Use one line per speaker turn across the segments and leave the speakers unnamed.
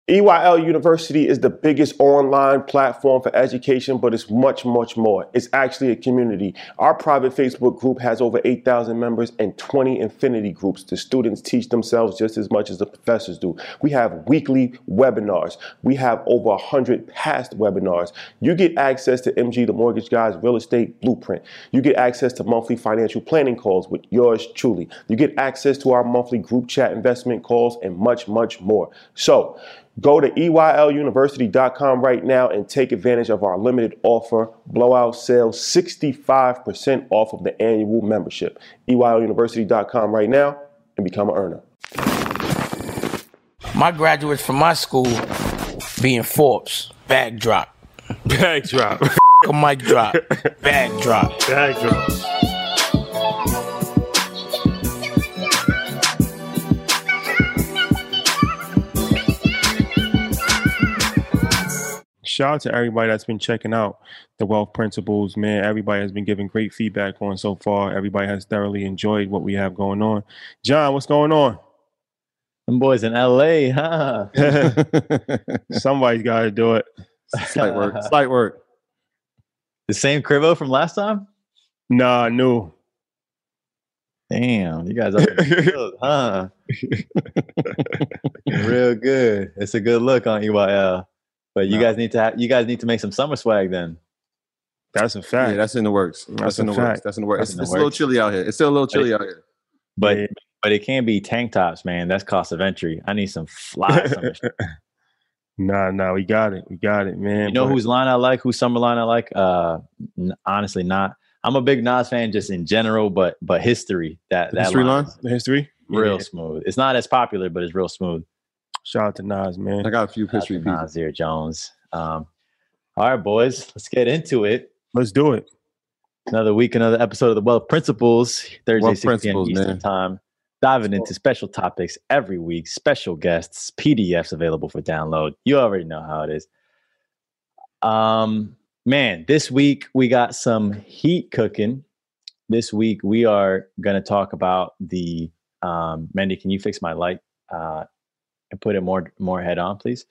EYL University is the biggest online platform for education, but it's much, much more. It's actually a community. Our private Facebook group has over 8,000 members and 20 infinity groups. The students teach themselves just as much as the professors do. We have weekly webinars. We have over 100 past webinars. You get access to MG, the Mortgage Guy's Real Estate Blueprint. You get access to monthly financial planning calls with yours truly. You get access to our monthly group chat investment calls and much, much more. So, go to EYLUniversity.com right now and take advantage of our limited offer, blowout sale, 65% off of the annual membership. EYLUniversity.com right now and become an earner.
My graduates from my school being Forbes, bag drop.
Bag drop.
A mic drop. Bag drop.
Bag drop. Shout out to everybody that's been checking out the Wealth Principles, man. Everybody has been giving great feedback on so far. Everybody has thoroughly enjoyed what we have going on. John, what's going on?
Them boys in LA, huh?
Somebody's got to do it.
Slight work. Slight work.
The same Crivo from last time?
Nah, new.
Damn, you guys are good, huh? Real good. It's a good look on EYL. But you guys need to make some summer swag then.
That's a fact.
Yeah, that's in the works. That's in the works. That's in the works. It's a little chilly out here. It's still a little chilly out here.
But it can't be tank tops, man. That's cost of entry. I need some fly summer shit.
Nah, we got it. We got it, man.
You know whose line I like? Whose summer line I like? Honestly, not. I'm a big Nas fan just in general, but history. That
history line?
The history?
Real smooth. It's not as popular, but it's real smooth.
Shout out to Nas, man.
I got a few history beats.
Nasir Jones. All right, boys, let's get into it.
Let's do it.
Another week, another episode of the Wealth Principles. Thursday,
Wealth
6 p.m. Eastern Time. Diving into special topics every week, special guests, PDFs available for download. You already know how it is. Man, this week we got some heat cooking. This week we are going to talk about the Mendy, can you fix my light and put it more head on, please?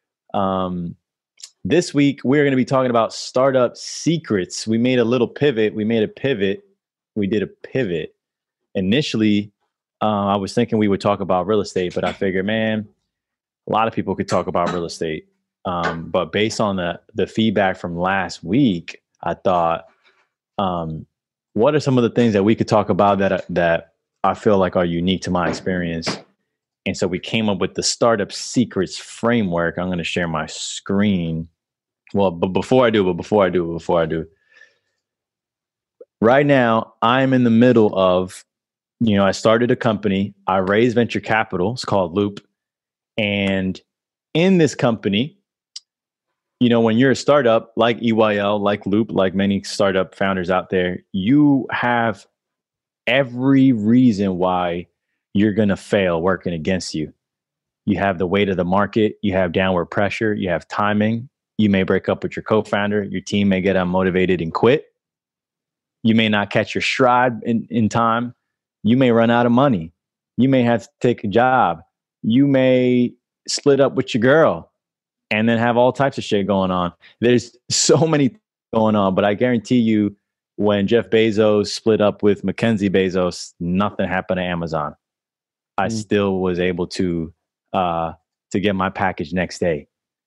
This week we're going to be talking about startup secrets. We made a little pivot. We did a pivot. Initially, I was thinking we would talk about real estate, but I figured, man, a lot of people could talk about real estate. But based on the feedback from last week, I thought, what are some of the things that we could talk about that I feel like are unique to my experience? And so we came up with the Startup Secrets framework. I'm going to share my screen. Well, but before I do, right now I'm in the middle of, I started a company. I raised venture capital. It's called Loop. And in this company, when you're a startup like EYL, like Loop, like many startup founders out there, you have every reason why you're going to fail working against you. You have the weight of the market. You have downward pressure. You have timing. You may break up with your co-founder. Your team may get unmotivated and quit. You may not catch your stride in time. You may run out of money. You may have to take a job. You may split up with your girl and then have all types of shit going on. There's so many things going on, but I guarantee you when Jeff Bezos split up with Mackenzie Bezos, nothing happened to Amazon. I still was able to get my package next day.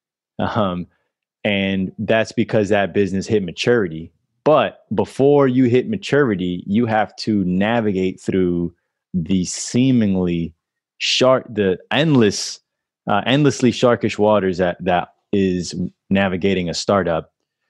And that's because that business hit maturity. But before you hit maturity, you have to navigate through the seemingly endlessly sharkish waters that is navigating a startup.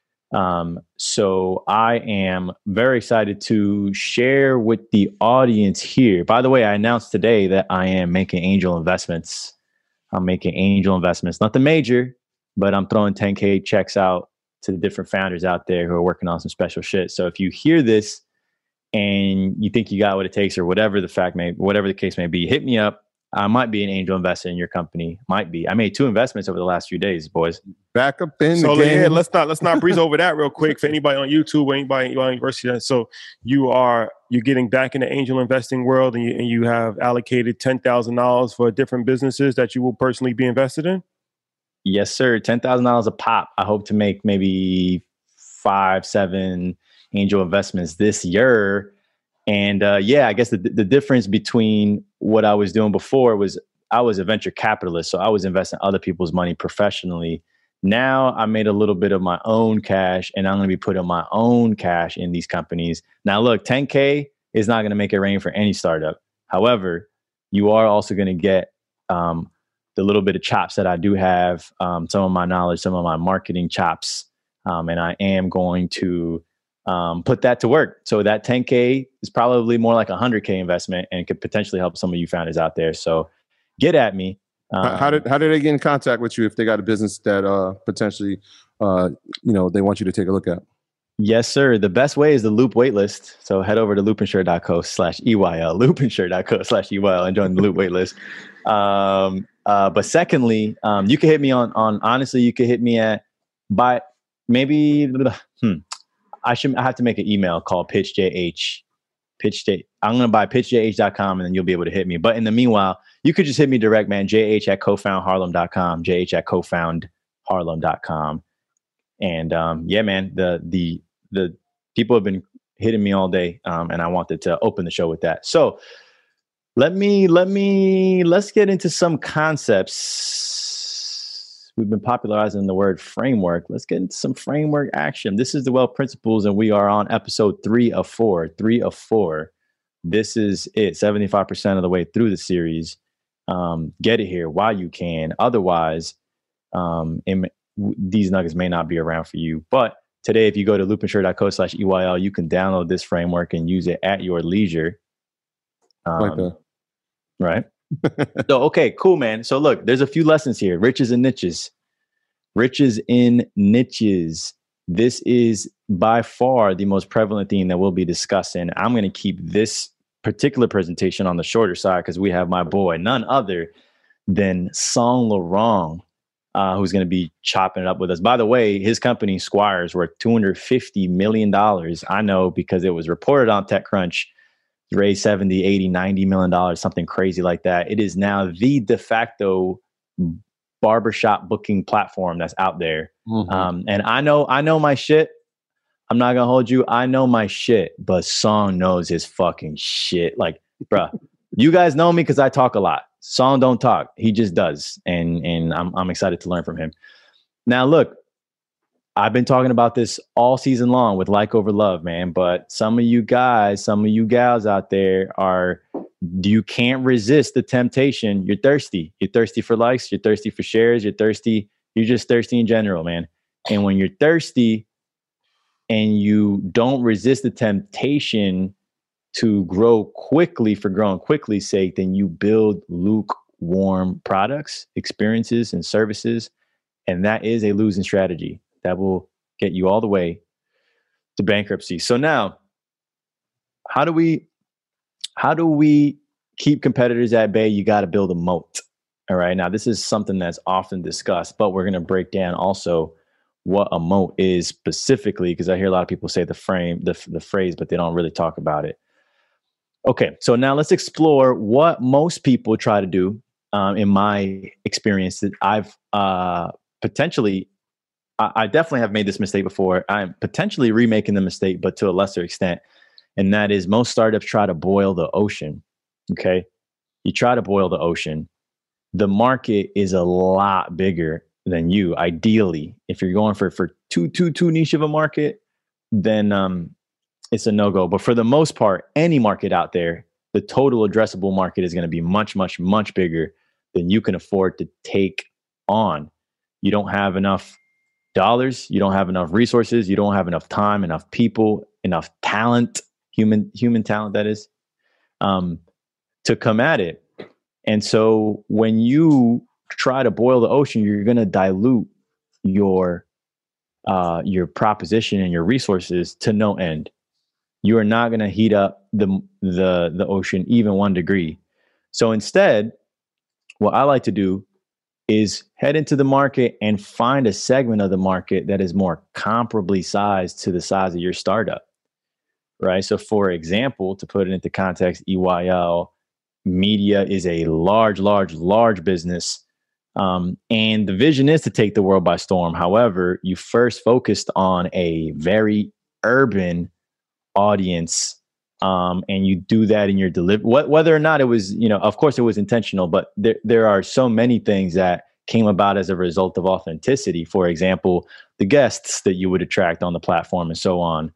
So I am very excited to share with the audience here. By the way, I announced today that I am making angel investments. I'm making angel investments, nothing major, but I'm throwing 10K checks out to the different founders out there who are working on some special shit. So if you hear this and you think you got what it takes or whatever the case may be, hit me up. I might be an angel investor in your company. Might be. I made 2 investments over the last few days, boys.
Back up in the game.
Yeah, let's not breeze over that real quick for anybody on YouTube or anybody at university. So you're getting back in the angel investing world, and you have allocated $10,000 for different businesses that you will personally be invested in.
Yes, sir. $10,000 a pop. I hope to make maybe 5-7 angel investments this year. And I guess the difference between what I was doing before was I was a venture capitalist. So I was investing other people's money professionally. Now I made a little bit of my own cash, and I'm going to be putting my own cash in these companies. Now, look, 10K is not going to make it rain for any startup. However, you are also going to get the little bit of chops that I do have, some of my knowledge, some of my marketing chops. And I am going to put that to work. So that 10K is probably more like a 100K investment and could potentially help some of you founders out there. So get at me.
How did they get in contact with you if they got a business that potentially, they want you to take a look at?
Yes, sir. The best way is the Loop waitlist. So head over to loopinsure.co/EYL, loopinsure.co/EYL, and join the Loop waitlist. But secondly, you can hit me on honestly, you can hit me at I have to make an email called pitchjh. I'm going to buy pitchjh.com, and then you'll be able to hit me. But in the meanwhile, you could just hit me direct, man. jh@cofoundharlem.com, jh@cofoundharlem.com. And man, the people have been hitting me all day, and I wanted to open the show with that. So let's get into some concepts. We've been popularizing the word framework. Let's get into some framework action. This is the Wealth Principles, and we are on episode 3 of 4. 3 of 4. This is it. 75% of the way through the series. Get it here while you can. Otherwise, these nuggets may not be around for you. But today, if you go to loopinsure.co/EYL, you can download this framework and use it at your leisure.
Like that.
Right. So, okay, cool, man. So look, there's a few lessons here. Riches and niches. Riches in niches. This is by far the most prevalent theme that we'll be discussing. I'm going to keep this particular presentation on the shorter side because we have my boy, none other than Saint Laurent, who's going to be chopping it up with us. By the way, his company, Squires, worth $250 million. I know because it was reported on TechCrunch. Raised 70, 80, $90 million, something crazy like that. It is now the de facto barbershop booking platform that's out there. Mm-hmm. And I know my shit. I'm not gonna hold you. I know my shit, but Song knows his fucking shit. Like, bruh, you guys know me because I talk a lot. Song don't talk. He just does. And I'm excited to learn from him. Now, look, I've been talking about this all season long with like over love, man. But some of you guys, some of you gals out there you can't resist the temptation. You're thirsty. You're thirsty for likes. You're thirsty for shares. You're just thirsty in general, man. And when you're thirsty and you don't resist the temptation to grow quickly for growing quickly's sake, then you build lukewarm products, experiences, and services. And that is a losing strategy. That will get you all the way to bankruptcy. So now, how do we keep competitors at bay? You got to build a moat. All right. Now, this is something that's often discussed, but we're going to break down also what a moat is specifically, because I hear a lot of people say the phrase, but they don't really talk about it. Okay. So now let's explore what most people try to do. In my experience, that I've I definitely have made this mistake before. I'm potentially remaking the mistake, but to a lesser extent. And that is most startups try to boil the ocean. Okay. You try to boil the ocean. The market is a lot bigger than you. Ideally, if you're going for too niche of a market, then it's a no-go. But for the most part, any market out there, the total addressable market is going to be much, much, much bigger than you can afford to take on. You don't have enough dollars, you don't have enough resources, you don't have enough time, enough people, enough talent, human talent, that is, to come at it. And so when you try to boil the ocean, you're going to dilute your proposition and your resources to no end. You are not going to heat up the ocean even 1 degree. So instead, what I like to do is head into the market and find a segment of the market that is more comparably sized to the size of your startup, right? So for example, to put it into context, EYL Media is a large business. And the vision is to take the world by storm. However, you first focused on a very urban audience, and you do that in your delivery. Whether or not it was, of course it was intentional, but there are so many things that came about as a result of authenticity. For example, the guests that you would attract on the platform and so on.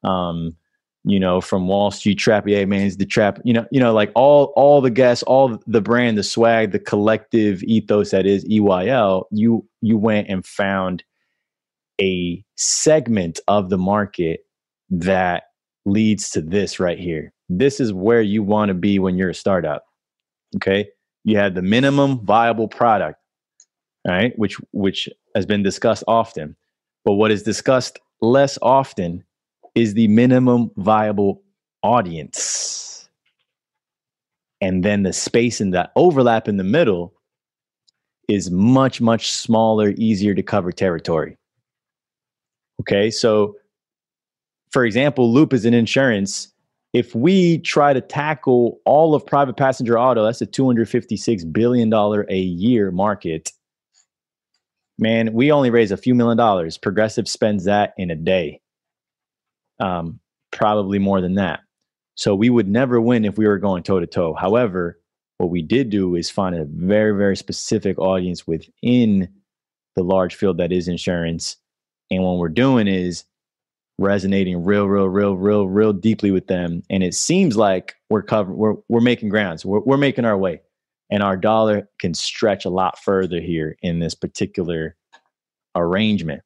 From Wall Street Trappier Man's the Trap, like all the guests, all the brand, the swag, the collective ethos that is EYL, you went and found a segment of the market that leads to this right here. This is where you want to be when you're a startup. Okay. You had the minimum viable product, all right, which has been discussed often, but what is discussed less often is the minimum viable audience. And then the space and the overlap in the middle is much, much smaller, easier to cover territory. Okay, so for example, Loop is an insurance. If we try to tackle all of private passenger auto, that's a $256 billion a year market. Man, we only raise a few $1,000,000. Progressive spends that in a day. Probably more than that. So we would never win if we were going toe to toe. However, what we did do is find a very, very specific audience within the large field that is insurance. And what we're doing is resonating real deeply with them. And it seems like we're making grounds. We're making our way, and our dollar can stretch a lot further here in this particular arrangement.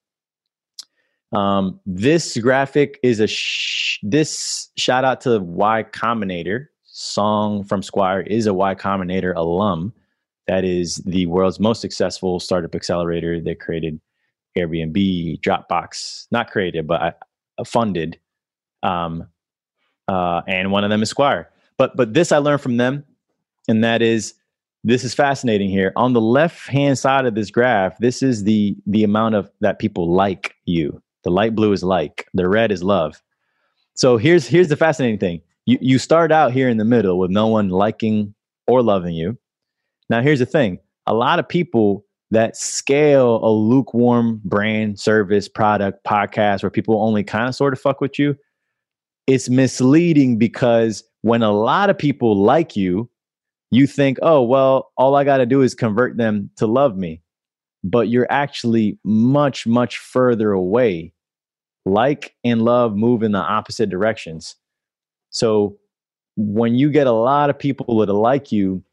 This graphic is this shout out to Y Combinator. Song from Squire is a Y Combinator alum. That is the world's most successful startup accelerator that created Airbnb, Dropbox, not created, but funded. And one of them is Squire. But this I learned from them, and that is, this is fascinating here. On the left-hand side of this graph, this is the amount of that people like you. The light blue is like, the red is love. So here's the fascinating thing. You start out here in the middle with no one liking or loving you. Now here's the thing. A lot of people that scale a lukewarm brand, service, product, podcast, where people only kind of sort of fuck with you, it's misleading, because when a lot of people like you, you think, oh, well, all I got to do is convert them to love me. But you're actually much, much further away. Like and love move in the opposite directions. So when you get a lot of people that like you,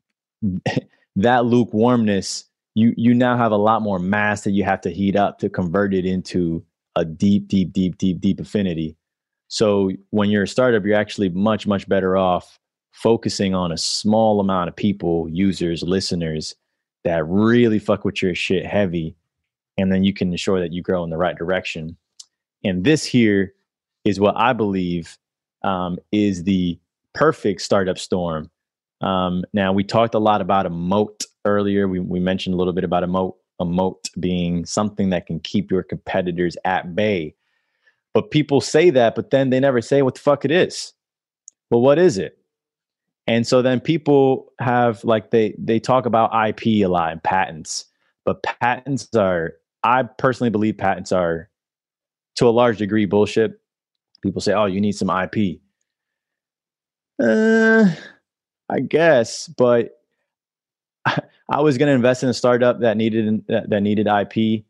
that lukewarmness, you now have a lot more mass that you have to heat up to convert it into a deep affinity. So when you're a startup, you're actually much, much better off focusing on a small amount of people, users, listeners, that really fuck with your shit heavy, and then you can ensure that you grow in the right direction. And this here is what I believe is the perfect startup storm. Now, we talked a lot about a moat earlier. We mentioned a little bit about a moat being something that can keep your competitors at bay. But people say that, but then they never say what the fuck it is. Well, what is it? And so then people have, like, they talk about IP a lot and patents, but I personally believe patents are, to a large degree, bullshit. People say, oh, you need some IP. I guess, but I was going to invest in a startup that needed IP.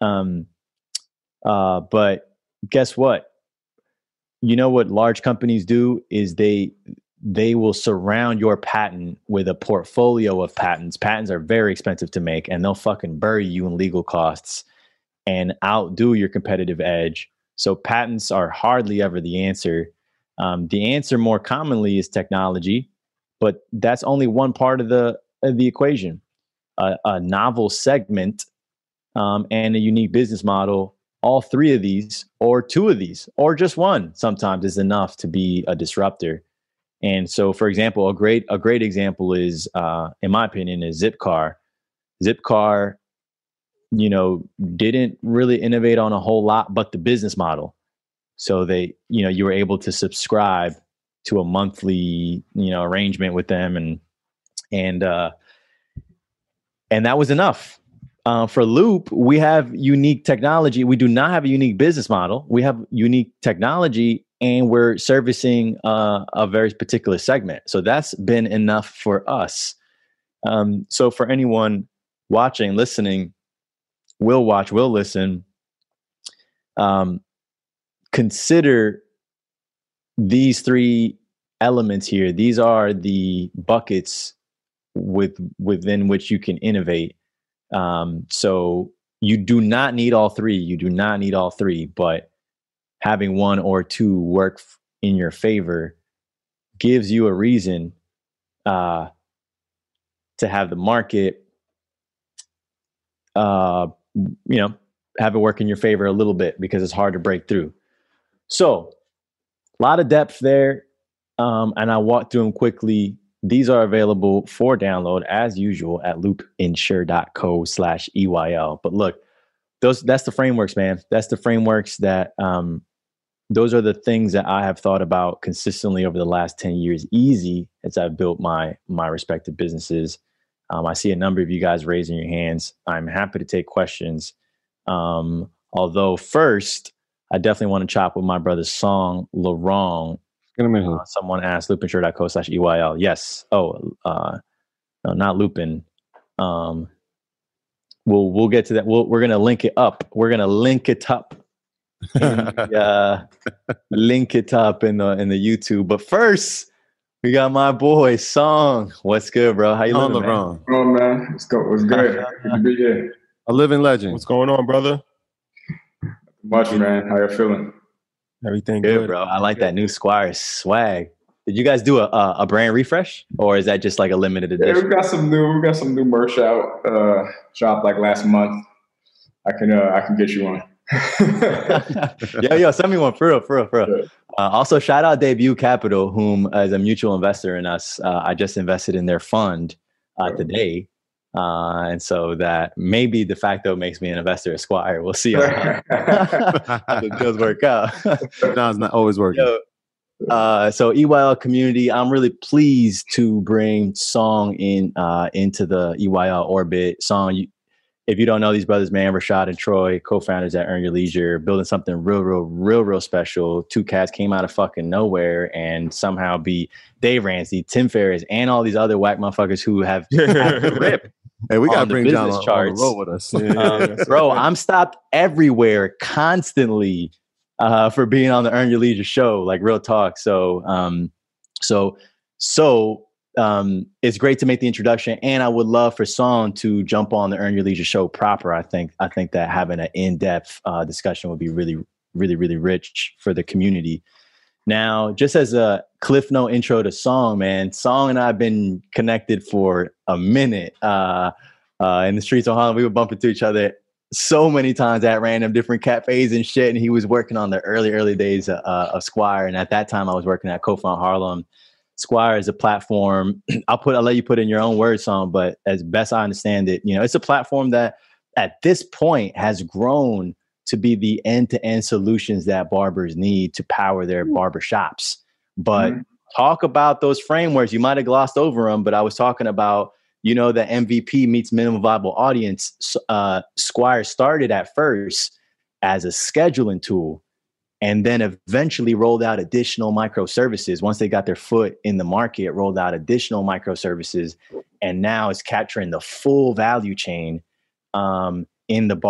But guess what? You know what large companies do is they will surround your patent with a portfolio of patents. Patents are very expensive to make, and they'll fucking bury you in legal costs and outdo your competitive edge. So patents are hardly ever the answer. The answer more commonly is technology, but that's only one part of the equation. A novel segment and a unique business model, all three of these, or two of these, or just one sometimes is enough to be a disruptor. And so, for example, a great example is, in my opinion, is Zipcar. Zipcar, didn't really innovate on a whole lot, but the business model. So you were able to subscribe to a monthly, arrangement with them, and And that was enough. For Loop, we have unique technology. We do not have a unique business model. We have unique technology, and we're servicing a very particular segment. So that's been enough for us. So for anyone watching, listening, will watch, will listen, consider these three elements here. These are the buckets within which you can innovate. So you do not need all three. You do not need all three, but having one or two work in your favor gives you a reason to have the market, have it work in your favor a little bit, because it's hard to break through. So a lot of depth there. And I walked through them quickly. These are available for download as usual at loopinsure.co/EYL. But look, that's the frameworks, man. That's the frameworks that, those are the things that I have thought about consistently over the last 10 years, easy as I've built my respective businesses. I see a number of you guys raising your hands. I'm happy to take questions. Although first, I definitely want to chop with my brother Song Laurent. Someone asked loopinsure.co/EYL. Yes. No, not Lupin. We'll get to that. We're gonna link it up. We're gonna link it up. Link it up in the YouTube. But first, we got my boy Song. What's good, bro? How you living, man?
Oh man, it's good. Good to be here.
A living legend.
What's going on, brother?
Much, man. How you feeling?
Everything
good, bro. I like that new Squire swag. Did you guys do a brand refresh, or is that just like a limited edition?
Yeah, we got some new merch out. Dropped like last month. I can get you one.
yo, send me one for real. Yeah. Also, shout out Debut Capital, whom is a mutual investor in us. I just invested in their fund today. And so that maybe de facto makes me an investor at Squire. We'll see how the deals work out.
No, it's not always working.
So EYL community, I'm really pleased to bring Song into the EYL orbit. Song, if you don't know these brothers, man, Rashad and Troy, co-founders at Earn Your Leisure, building something real special. Two cats came out of fucking nowhere and somehow beat Dave Ramsey, Tim Ferriss, and all these other whack motherfuckers who have rip.
Hey, we got to bring John on
the
road with us.
Bro, I'm stopped everywhere constantly for being on the Earn Your Leisure show, like real talk. So it's great to make the introduction, and I would love for Song to jump on the Earn Your Leisure show proper. I think that having an in-depth discussion would be really rich for the community. Now, just as a cliff note intro to Song, man, Song and I have been connected for a minute in the streets of Harlem. We would bump into each other so many times at random different cafes and shit. And he was working on the early days of Squire, and at that time I was working at Co-Found Harlem. Squire is a platform. I'll let you put in your own words, Song, but as best I understand it, it's a platform that at this point has grown to be the end-to-end solutions that barbers need to power their barber shops. But talk about those frameworks. You might have glossed over them, but I was talking about, the MVP meets minimum viable audience. Squire started at first as a scheduling tool, and then eventually rolled out additional microservices. Once they got their foot in the market, rolled out additional microservices, and now it's capturing the full value chain in the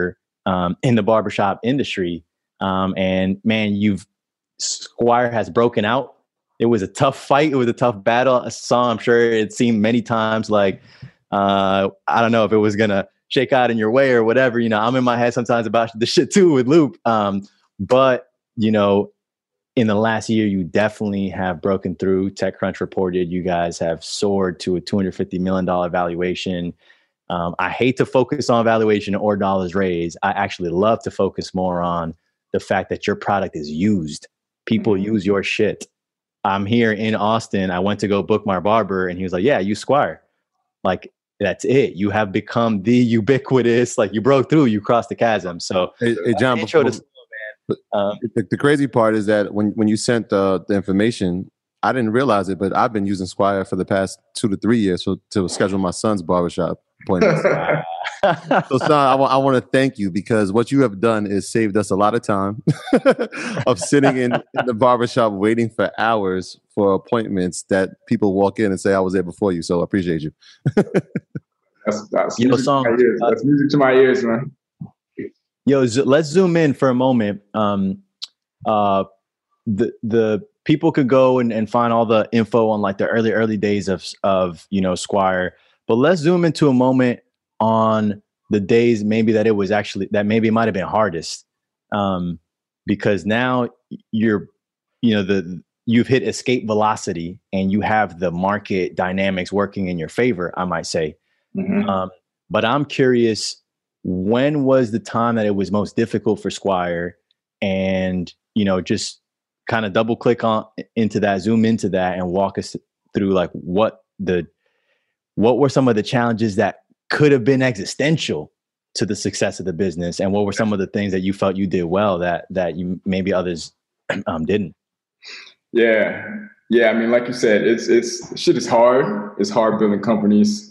barbershop industry. And man, Squire has broken out. It was a tough fight. It was a tough battle. I'm sure it seemed many times like, I don't know if it was going to shake out in your way or whatever. I'm in my head sometimes about the shit too with Loop. But, in the last year, you definitely have broken through. TechCrunch reported you guys have soared to a $250 million valuation. I hate to focus on valuation or dollars raised. I actually love to focus more on the fact that your product is used. People use your shit. I'm here in Austin. I went to go book my barber, and he was like, yeah, use Squire. Like, that's it. You have become the ubiquitous, like you broke through, you crossed the chasm. So,
hey John, the crazy part is that when you sent the information, I didn't realize it, but I've been using Squire for the past 2 to 3 years to schedule my son's barbershop. appointments. So, son, I want to thank you because what you have done is saved us a lot of time of sitting in the barbershop waiting for hours for appointments that people walk in and say, I was there before you. So I appreciate you.
That's music to my ears. That's music to my ears, man.
Yo, let's zoom in for a moment. The people could go and find all the info on like the early days of Squire, but let's zoom into a moment on the days maybe that it was actually that maybe it might have been hardest, because now you've hit escape velocity and you have the market dynamics working in your favor, I might say. Mm-hmm. But I'm curious, when was the time that it was most difficult for Squire? And just kind of double click into that, zoom into that, and walk us through like what were some of the challenges that could have been existential to the success of the business, and what were some of the things that you felt you did well that you maybe others didn't?
Yeah. I mean, like you said, it's shit is hard. It's hard building companies,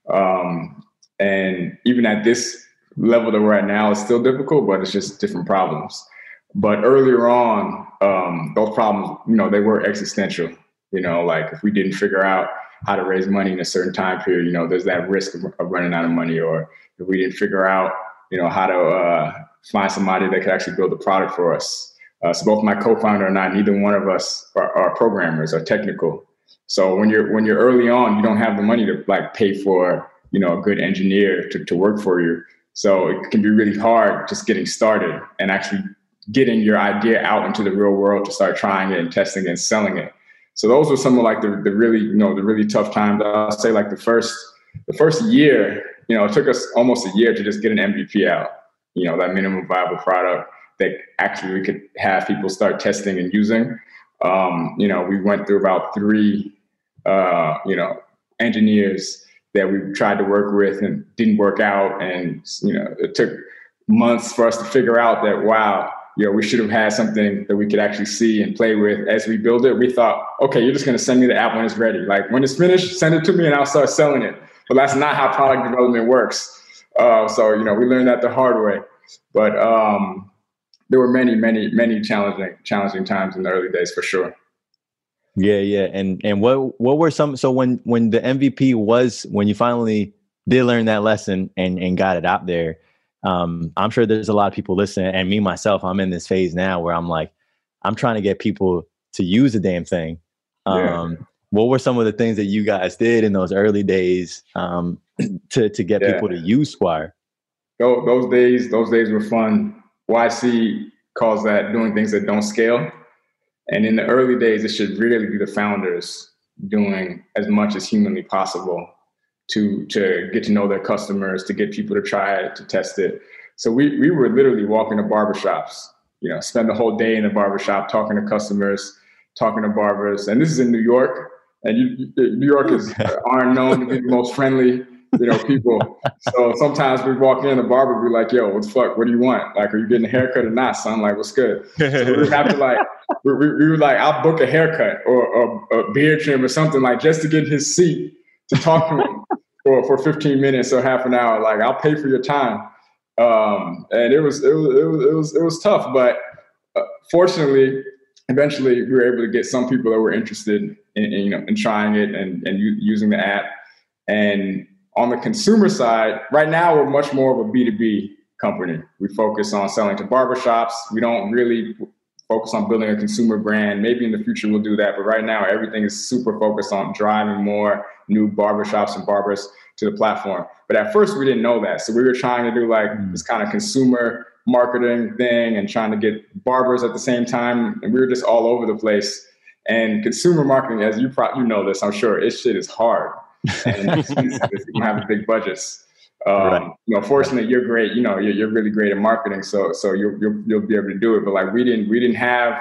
and even at this level that we're at now, it's still difficult, but it's just different problems. But earlier on, those problems, they were existential. Like if we didn't figure out how to raise money in a certain time period, there's that risk of running out of money. Or if we didn't figure out, how to find somebody that could actually build a product for us. So both my co-founder and I, neither one of us are programmers or technical. So when you're early on, you don't have the money to like pay for, a good engineer to work for you. So it can be really hard just getting started and actually getting your idea out into the real world to start trying it and testing it and selling it. So those were some of like the really tough times. I'll say like the first year, it took us almost a year to just get an MVP out, that minimum viable product that actually we could have people start testing and using. We went through about 3, engineers that we tried to work with and didn't work out. And, it took months for us to figure out that, wow, we should have had something that we could actually see and play with as we build it. We thought, okay, you're just going to send me the app when it's ready. Like when it's finished, send it to me and I'll start selling it. But that's not how product development works. So we learned that the hard way. But there were many, many, many challenging times in the early days for sure.
Yeah. And what were some, so when the MVP was, when you finally did learn that lesson and got it out there, I'm sure there's a lot of people listening, and me myself, I'm in this phase now where I'm like, I'm trying to get people to use the damn thing. What were some of the things that you guys did in those early days to get people to use Squire?
Those days were fun. YC calls that doing things that don't scale. And in the early days, it should really be the founders doing as much as humanly possible to get to know their customers, to get people to try it, to test it. So we were literally walking to barbershops, spend the whole day in the barbershop, talking to customers, talking to barbers. And this is in New York. And New Yorkers aren't known to be the most friendly, people. So sometimes we walk in, the barber would be like, yo, what the fuck? What do you want? Like, are you getting a haircut or not, son? Like, what's good? So we would have to we were like, I'll book a haircut or a beard trim or something, like just to get his seat to talk to him for 15 minutes or half an hour. Like, I'll pay for your time. And it was tough, but fortunately, eventually we were able to get some people that were interested in trying it and using the app. And on the consumer side, right now we're much more of a B2B company. We focus on selling to barbershops. We don't really focus on building a consumer brand. Maybe in the future we'll do that, but right now everything is super focused on driving more new barbershops and barbers to the platform. But at first we didn't know that. So we were trying to do like this kind of consumer marketing thing and trying to get barbers at the same time. And we were just all over the place. And consumer marketing, as you know this, I'm sure, shit is hard. And expensive if you don't have the big budgets.
Right.
Fortunately, you're great. You're really great at marketing, so you'll be able to do it. But like we didn't have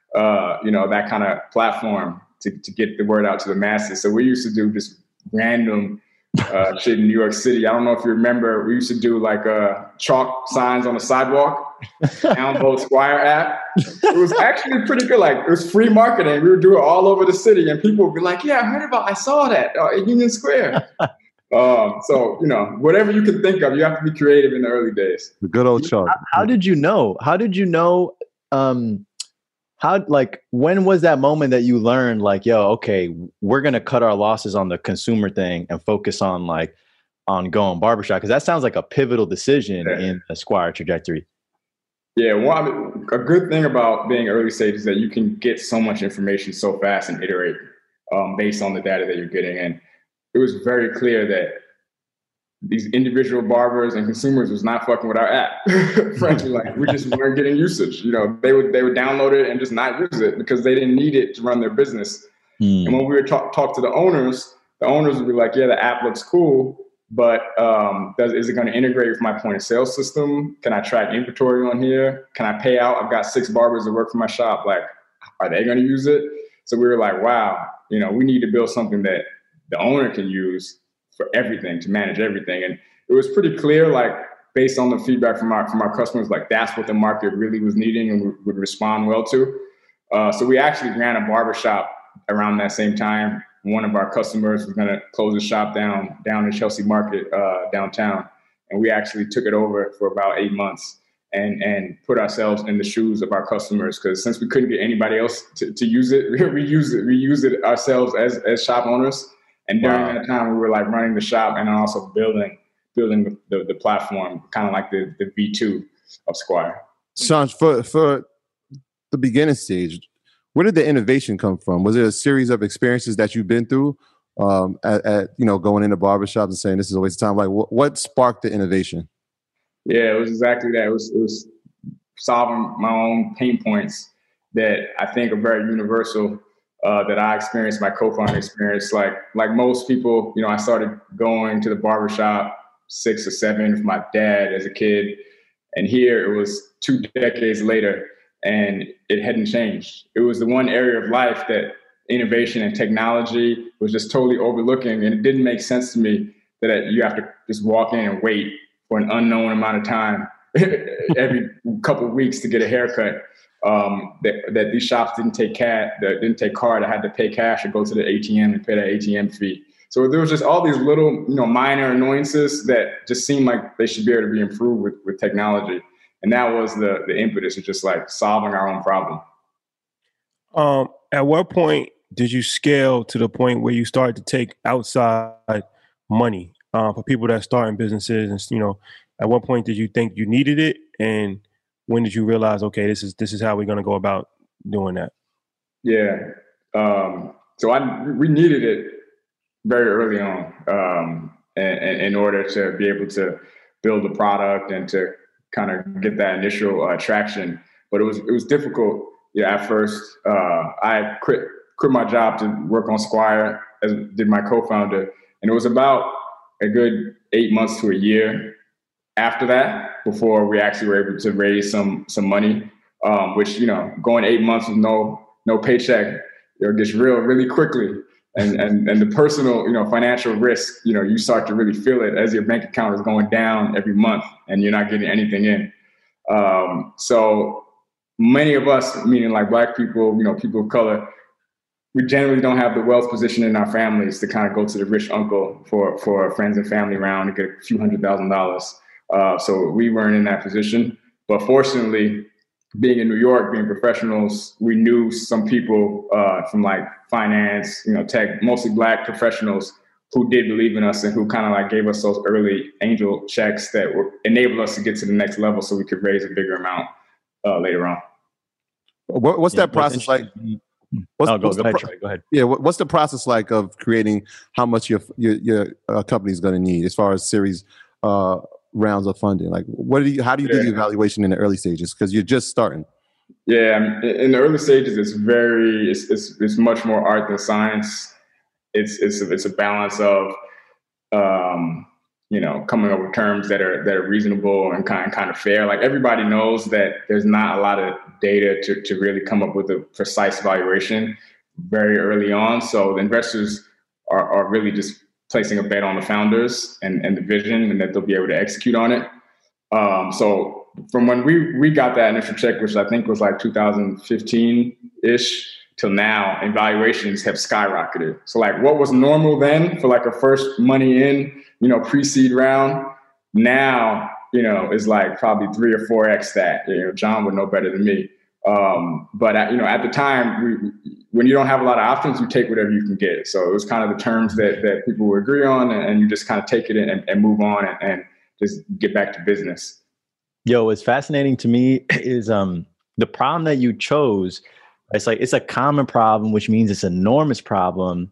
that kind of platform to get the word out to the masses. So we used to do this random shit in New York City. I don't know if you remember. We used to do like chalk signs on the sidewalk. Download Squire app. It was actually pretty good. Like, it was free marketing. We would do it all over the city, and people would be like, "Yeah, I saw that at Union Square." So, whatever you can think of, you have to be creative in the early days.
The good old chart.
How did you know? When was that moment that you learned like, yo, okay, we're going to cut our losses on the consumer thing and focus on going barbershop? Because that sounds like a pivotal decision in the Squire trajectory.
Yeah, well, a good thing about being early stage is that you can get so much information so fast and iterate based on the data that you're getting. And it was very clear that these individual barbers and consumers was not fucking with our app. Frankly, we just weren't getting usage. They would download it and just not use it because they didn't need it to run their business. And when we would talk to the owners would be like, yeah, the app looks cool, but is it going to integrate with my point of sale system? Can I track inventory on here? Can I pay out? I've got 6 barbers that work for my shop. Like, are they going to use it? So we were like, wow, we need to build something that the owner can use for everything, to manage everything. And it was pretty clear, based on the feedback from our customers, that's what the market really was needing and would respond well to. So we actually ran a barbershop around that same time. One of our customers was going to close the shop down in Chelsea Market downtown. And we actually took it over for about 8 months and put ourselves in the shoes of our customers. Because since we couldn't get anybody else to use it, we used it ourselves as shop owners. And during that time, we were running the shop and also building the platform, kind of like the V2 of Squire.
Sean, for the beginning stage, where did the innovation come from? Was it a series of experiences that you've been through at going into barbershops and saying this is a waste of time? What sparked the innovation?
Yeah, it was exactly that. It was solving my own pain points that I think are very universal. That I experienced, my co-founder experience. Like most people, I started going to the barbershop 6 or 7 with my dad as a kid. And here it was 2 decades later and it hadn't changed. It was the one area of life that innovation and technology was just totally overlooking. And it didn't make sense to me that you have to just walk in and wait for an unknown amount of time every couple of weeks to get a haircut. That these shops didn't take card. I had to pay cash or go to the ATM and pay that ATM fee. So there was just all these little, minor annoyances that just seemed like they should be able to be improved with technology. And that was the impetus of just solving our own problem.
At what point did you scale to the point where you started to take outside money for people that start in businesses? And, at what point did you think you needed it? And when did you realize, okay, this is how we're going to go about doing that?
Yeah. So we needed it very early on and in order to be able to build the product and to kind of get that initial traction. But it was difficult. At first, I quit my job to work on Squire, as did my co-founder. And it was about a good 8 months to a year after that before we actually were able to raise some money, which, going 8 months with no paycheck, it gets real really quickly. And the personal, financial risk, you start to really feel it as your bank account is going down every month and you're not getting anything in. So many of us, meaning Black people, people of color, we generally don't have the wealth position in our families to kind of go to the rich uncle for a friends and family round and get a few $100,000. So we weren't in that position. But fortunately, being in New York, being professionals, we knew some people from finance, tech, mostly Black professionals who did believe in us and who kind of gave us those early angel checks that enabled us to get to the next level so we could raise a bigger amount later on.
What's that process like?
Go ahead.
Yeah, what's the process like of creating how much your company is going to need as far as series rounds of funding? How do you do the evaluation in the early stages? Because you're just starting.
Yeah, in the early stages, it's much more art than science. It's a balance of coming up with terms that are reasonable and kind of fair. Everybody knows that there's not a lot of data to really come up with a precise valuation very early on. So the investors are really just placing a bet on the founders and the vision and that they'll be able to execute on it. So from when we got that initial check, which I think was 2015-ish, till now, and valuations have skyrocketed. So like what was normal then for like a first money in, pre-seed round, now, is like probably 3 or 4x that. John would know better than me. But at the time, when you don't have a lot of options, you take whatever you can get. So it was kind of the terms that people would agree on, and you just kind of take it and move on and just get back to business.
Yo, what's fascinating to me is the problem that you chose. It's a common problem, which means it's an enormous problem.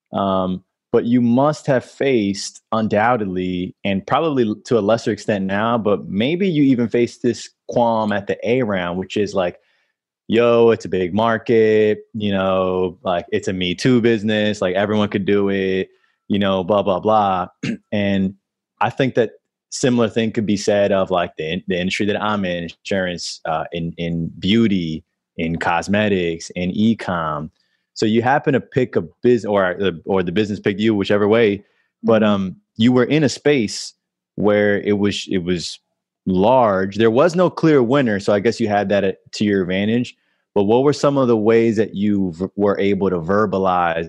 But you must have faced undoubtedly, and probably to a lesser extent now, but maybe you even faced this qualm at the A round, which is like, yo, it's a big market, like it's a Me Too business, like everyone could do it, blah, blah, blah. And I think that similar thing could be said of like the industry that I'm in, insurance, in beauty, in cosmetics, in e-com. So you happen to pick a business, or the business picked you, whichever way. But you were in a space where it was large. There was no clear winner, so I guess you had that to your advantage. But what were some of the ways that you were able to verbalize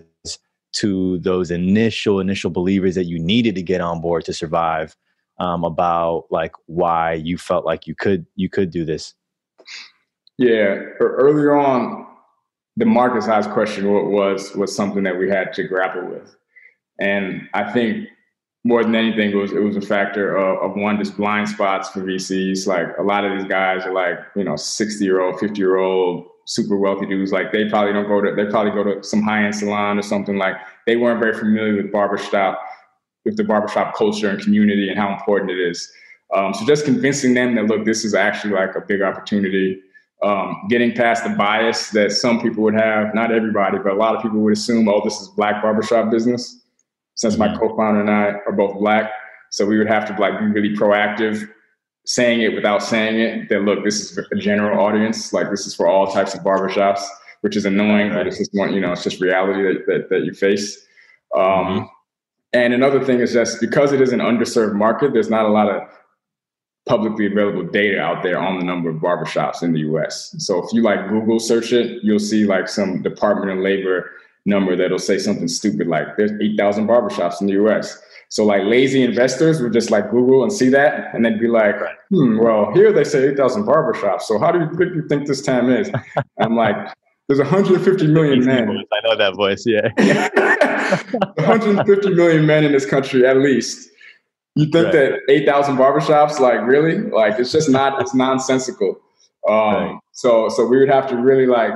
to those initial believers that you needed to get on board to survive, about like why you felt like you could do this?
Yeah, earlier on, the market size question was something that we had to grapple with. And I think more than anything, it was a factor of one, just blind spots for VCs. Like a lot of these guys are like, 60-year-old, 50-year-old, super wealthy dudes. Like they probably go to some high-end salon or something. Like they weren't very familiar with the barbershop culture and community and how important it is. So just convincing them that, look, this is actually like a big opportunity. Getting past the bias that some people would have, not everybody, but a lot of people would assume, oh, this is Black barbershop business. Since my co-founder and I are both Black, so we would have to like be really proactive, saying it without saying it, that look, this is a general audience, like this is for all types of barbershops, which is annoying, but it's just it's just reality that you face. And another thing is just because it is an underserved market, there's not a lot of publicly available data out there on the number of barbershops in the US. So if you like Google search it, you'll see like some Department of Labor number that'll say something stupid like there's 8,000 barbershops in the US. So like lazy investors would just like Google and see that and then be like, well, here they say 8,000 barbershops. So how do you think this TAM is? I'm like, there's 150 million men.
I know that voice, yeah.
150 million men in this country, at least. You think that 8,000 barbershops, like really? Like it's just not, it's nonsensical. So we would have to really like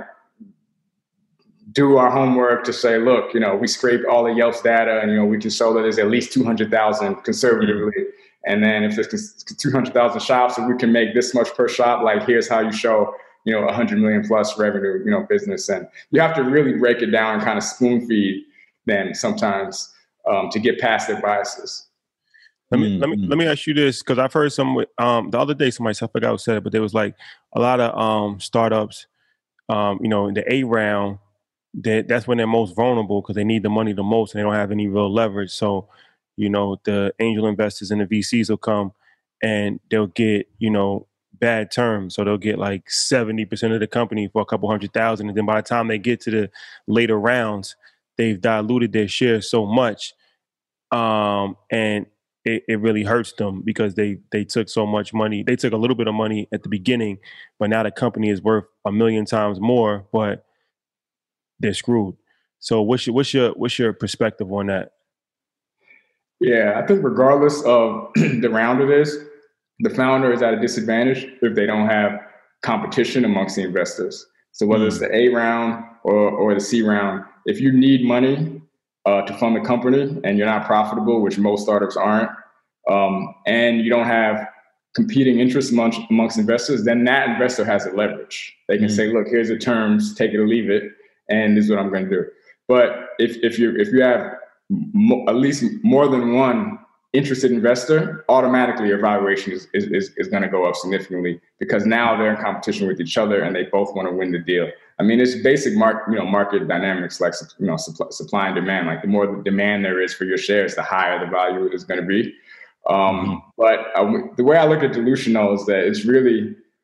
do our homework to say, look, we scraped all the Yelp's data and, we can show that there's at least 200,000 conservatively. And then if there's 200,000 shops and we can make this much per shop, like here's how you show, 100 million plus revenue, business. And you have to really break it down and kind of spoon feed them sometimes to get past their biases.
Let me ask you this, because I've heard some the other day somebody, I forgot who said it, but there was like a lot of startups, in the A round, that's when they're most vulnerable because they need the money the most and they don't have any real leverage. So, the angel investors and the VCs will come and they'll get, bad terms. So they'll get like 70% of the company for a couple $100,000. And then by the time they get to the later rounds, they've diluted their shares so much. And it really hurts them because they took so much money. They took a little bit of money at the beginning, but now the company is worth 1 million times more, but they're screwed. So what's your perspective on that?
Yeah, I think regardless of the round it is, the founder is at a disadvantage if they don't have competition amongst the investors. So whether it's the A round or the C round, if you need money to fund the company and you're not profitable, which most startups aren't, and you don't have competing interests amongst investors, then that investor has a leverage. They can say, look, here's the terms, take it or leave it, and this is what I'm going to do. But if you have at least more than one interested investor, automatically your valuation is going to go up significantly because now they're in competition with each other and they both want to win the deal. I mean, it's basic market dynamics, like supply and demand. Like the more demand there is for your shares, the higher the value is going to be. But the way I look at dilution, though, is that it's really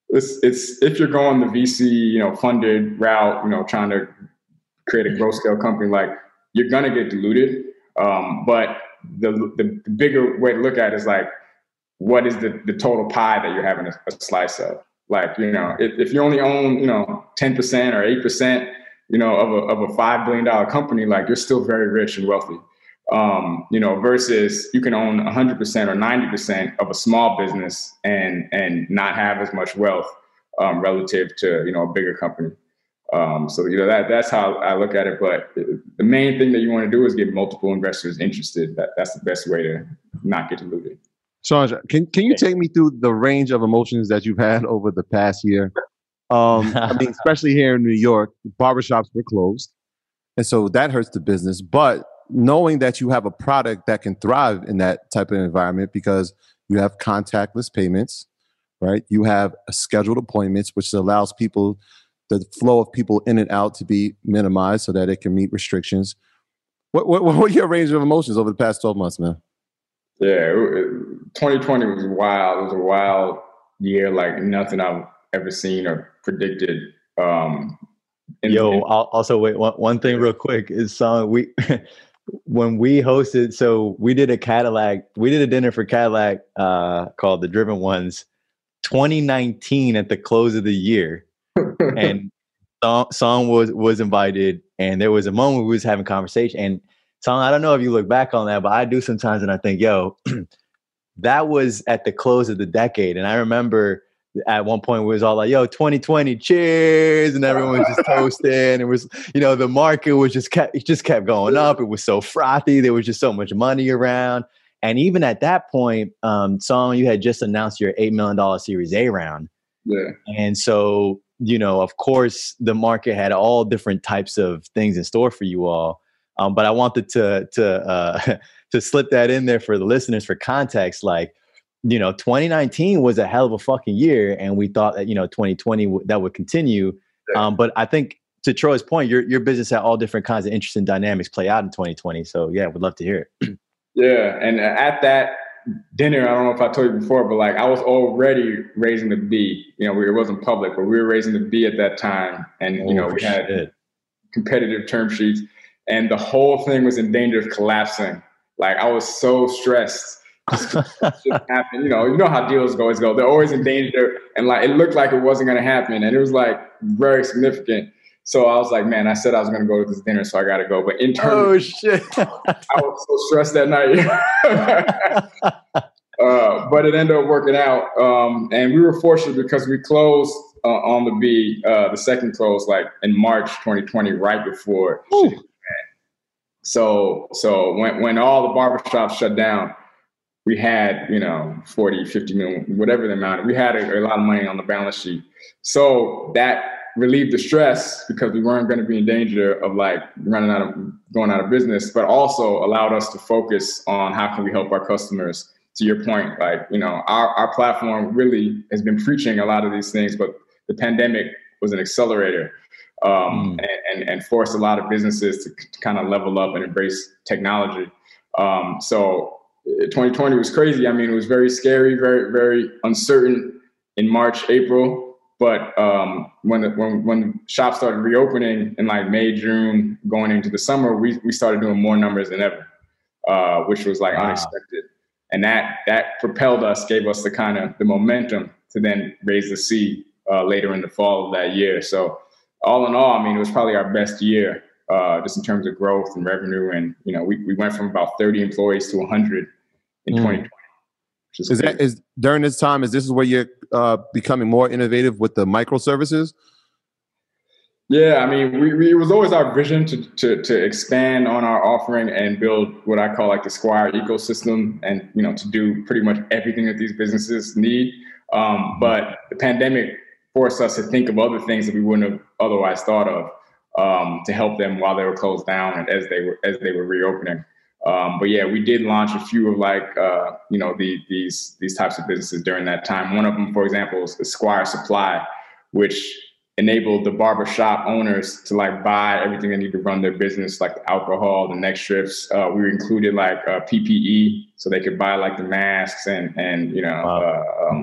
it's if you're going the VC, funded route, trying to create a growth scale company, like you're gonna get diluted. But the bigger way to look at it is like, what is the total pie that you're having a slice of? Like, if you only own, 10% or 8%, of a $5 billion company, like you're still very rich and wealthy. Versus you can own 100% or 90% of a small business and not have as much wealth relative to, a bigger company. So that's how I look at it. But the main thing that you want to do is get multiple investors interested. That's the best way to not get diluted.
Sean, can you take me through the range of emotions that you've had over the past year? I mean, especially here in New York, barbershops were closed, and so that hurts the business. But knowing that you have a product that can thrive in that type of environment because you have contactless payments, right? You have scheduled appointments, which allows people, the flow of people in and out, to be minimized so that it can meet restrictions. What were your range of emotions over the past 12 months, man?
Yeah, 2020 was wild. It was a wild year, like nothing I've ever seen or predicted.
Also, wait, one thing real quick is when we hosted, so we did a dinner for Cadillac called The Driven Ones 2019 at the close of the year. And Song was invited, and there was a moment we was having conversation. And Song, I don't know if you look back on that, but I do sometimes, and I think, that was at the close of the decade. And I remember at one point we was all like, 2020, cheers, and everyone was just toasting. It was, the market was just kept going up. It was so frothy. There was just so much money around. And even at that point, Song, you had just announced your $8 million Series A round.
Yeah.
And so, of course, the market had all different types of things in store for you all. But I wanted to slip that in there for the listeners for context. Like, 2019 was a hell of a fucking year, and we thought that 2020 that would continue. Yeah. But I think, to Troy's point, your business had all different kinds of interesting dynamics play out in 2020. So yeah, would love to hear it.
Yeah, and at that dinner, I don't know if I told you before, but like I was already raising the B. It wasn't public, but we were raising the B at that time, and we had competitive term sheets. And the whole thing was in danger of collapsing. Like I was so stressed. Just happen. You know how deals always go. They're always in danger. And like it looked like it wasn't going to happen. And it was like very significant. So I was like, man, I said I was going to go to this dinner, so I got to go. But internally,
oh shit,
I was so stressed that night. But it ended up working out. And we were fortunate because we closed on the B, the second close, like in March 2020, right before. So when all the barbershops shut down, we had, 40, 50 million, whatever the amount. We had a lot of money on the balance sheet. So that relieved the stress because we weren't going to be in danger of like going out of business, but also allowed us to focus on how can we help our customers. To your point, like, our platform really has been preaching a lot of these things, but the pandemic was an accelerator. And forced a lot of businesses to kind of level up and embrace technology. So 2020 was crazy. I mean, it was very scary, very, very uncertain in March, April. But when the shop started reopening in like May, June, going into the summer, we started doing more numbers than ever, which was like unexpected. And that propelled us, gave us the momentum to then raise the C later in the fall of that year. So all in all, I mean, it was probably our best year just in terms of growth and revenue. And, we went from about 30 employees to 100 in 2020.
During this time, is this where you're becoming more innovative with the microservices?
Yeah, I mean, it was always our vision to expand on our offering and build what I call like the Squire ecosystem and, to do pretty much everything that these businesses need. But the pandemic forced us to think of other things that we wouldn't have otherwise thought of to help them while they were closed down and as they were reopening. But yeah, we did launch a few of like these types of businesses during that time. One of them, for example, is Squire Supply, which enabled the barbershop owners to like buy everything they need to run their business, like the alcohol, the neck strips. We included like PPE, so they could buy like the masks and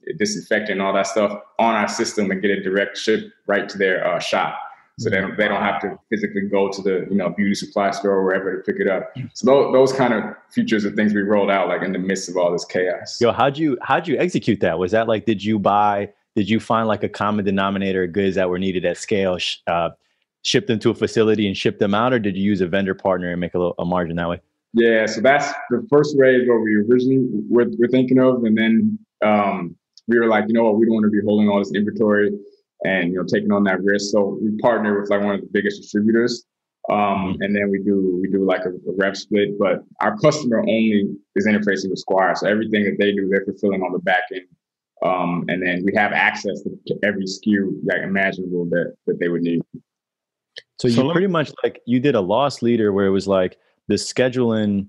disinfectant and all that stuff on our system and get a direct ship right to their shop. So they don't have to physically go to the beauty supply store or wherever to pick it up. So those kind of features are things we rolled out like in the midst of all this chaos.
Yo, how'd you execute that? Was that like, did you find like a common denominator of goods that were needed at scale, ship them to a facility and ship them out, or did you use a vendor partner and make a margin that way?
Yeah, so that's the first way what we originally were thinking of, and then we were like, you know what, we don't want to be holding all this inventory and taking on that risk. So we partner with like one of the biggest distributors, and then we do like a rev split. But our customer only is interfacing with Squire, so everything that they do, they're fulfilling on the back end. And then we have access to every SKU like imaginable that they would need.
So you pretty much like you did a loss leader where it was like the scheduling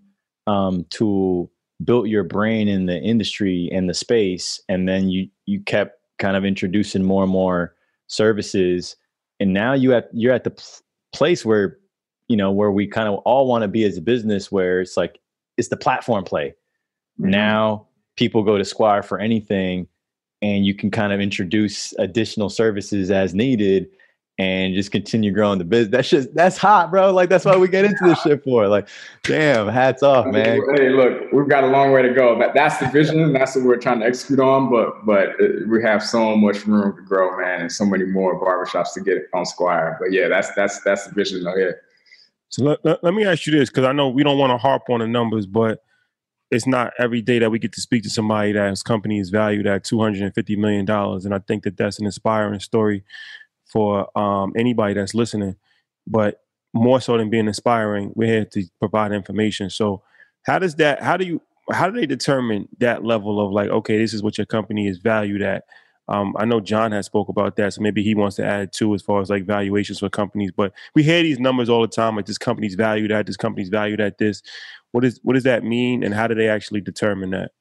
tool built your brain in the industry and the space, and then you kept kind of introducing more and more services, and now you're at the place where where we kind of all want to be as a business, where it's like it's the platform play. Mm-hmm. Now people go to Squire for anything, and you can kind of introduce additional services as needed and just continue growing the business. That's hot, bro. Like, that's why we get into this shit for. Like, damn, hats off, man.
Hey, look, we've got a long way to go. That's the vision, and that's what we're trying to execute on. But we have so much room to grow, man, and so many more barbershops to get on Squire. But yeah, that's the vision out here.
So let me ask you this, because I know we don't want to harp on the numbers, but it's not every day that we get to speak to somebody that's company is valued at $250 million. And I think that that's an inspiring story for anybody that's listening. But more so than being inspiring, we're here to provide information. So how do they determine that level of like, okay, this is what your company is valued at? I know John has spoke about that, so maybe he wants to add too as far as like valuations for companies. But we hear these numbers all the time, like this company's valued at, this company's valued at this. What does that mean, and how do they actually determine that?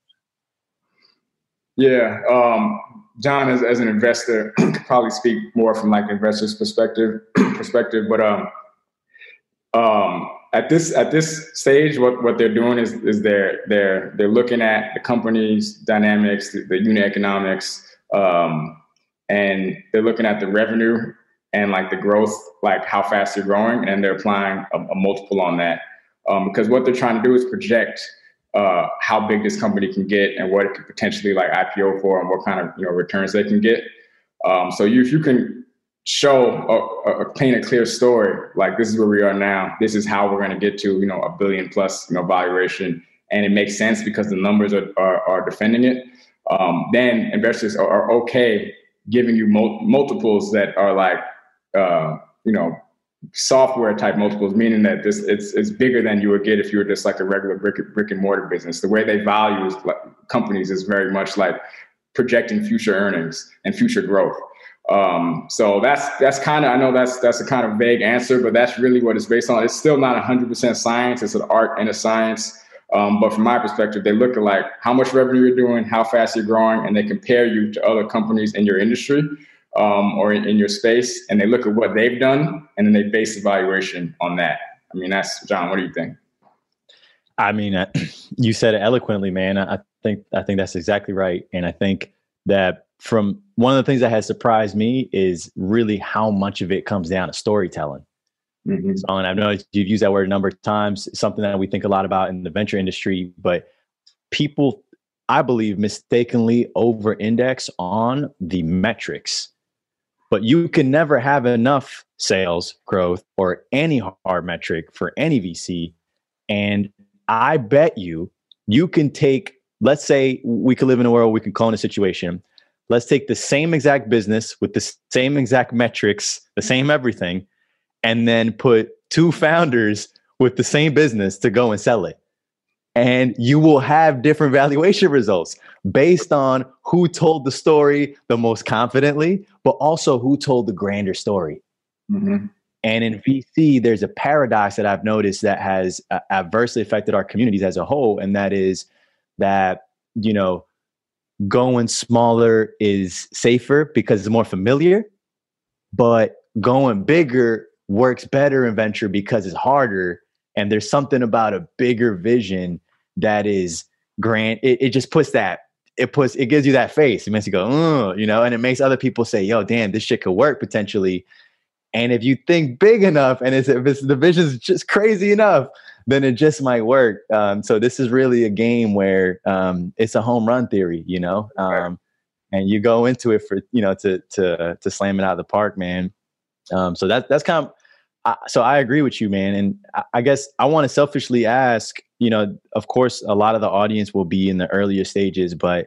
Yeah, John, as an investor, could probably speak more from like investor's perspective. But at this stage, what they're doing is they're looking at the company's dynamics, the unit economics, and they're looking at the revenue and like the growth, like how fast you're growing, and they're applying a multiple on that. Because what they're trying to do is project how big this company can get and what it could potentially like IPO for and what kind of returns they can get. So if you can show paint a clear story, like this is where we are now, this is how we're going to get to $1 billion plus valuation, and it makes sense because the numbers are defending it. Then investors are okay giving you multiples that are like software type multiples, meaning that it's bigger than you would get if you were just like a regular brick and mortar business. The way they value companies is very much like projecting future earnings and future growth. So that's kind of, I know that's a kind of vague answer, but that's really what it's based on. It's still not 100% science. It's an art and a science. But from my perspective, they look at like how much revenue you're doing, how fast you're growing, and they compare you to other companies in your industry. Or in your space, and they look at what they've done, and then they base the valuation on that. I mean, that's John. What do you think?
I mean, you said it eloquently, man. I think that's exactly right, and I think that from one of the things that has surprised me is really how much of it comes down to storytelling. Mm-hmm. So, and I know you've used that word a number of times. It's something that we think a lot about in the venture industry, but people, I believe, mistakenly over-index on the metrics. But you can never have enough sales growth or any hard metric for any VC. And I bet you can take, let's say we could live in a world, we can clone a situation. Let's take the same exact business with the same exact metrics, the same everything, and then put two founders with the same business to go and sell it. And you will have different valuation results based on who told the story the most confidently, but also who told the grander story. Mm-hmm. And in VC, there's a paradox that I've noticed that has adversely affected our communities as a whole. And that is that, going smaller is safer because it's more familiar, but going bigger works better in venture because it's harder. And there's something about a bigger vision that is grand. It just puts that it gives you that face. It makes you go, you know, and it makes other people say, yo, damn, this shit could work potentially. And if you think big enough, and if the vision's just crazy enough, then it just might work. So this is really a game where it's a home run theory, you know, and you go into it for, you know, to slam it out of the park, man. So that's kind of, so I agree with you, man. And I guess I want to selfishly ask, you know, of course, a lot of the audience will be in the earlier stages, but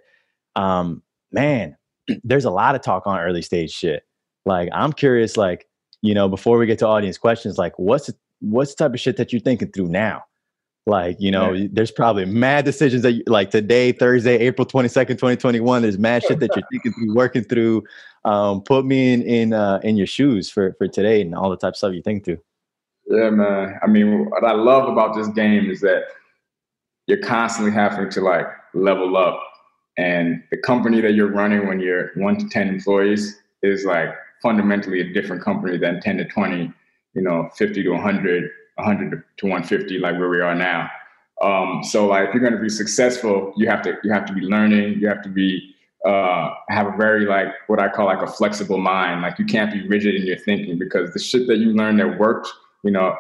man, there's a lot of talk on early stage shit. Like, I'm curious, like, you know, before we get to audience questions, like what's the type of shit that you're thinking through now? Like, you know, there's probably mad decisions that like today, Thursday, April 22nd, 2021, there's mad shit that you're thinking through, working through. Put me in your shoes for today and all the type of stuff you think through.
Yeah, man. I mean, what I love about this game is that you're constantly having to like level up, and the company that you're running when you're 1 to 10 employees is like fundamentally a different company than 10 to 20, you know, 50 to 100, 100 to 150, like where we are now. So like, if you're going to be successful, you have to be learning. You have to be, have a very like, what I call like a flexible mind. Like, you can't be rigid in your thinking, because the shit that you learned that worked, you know,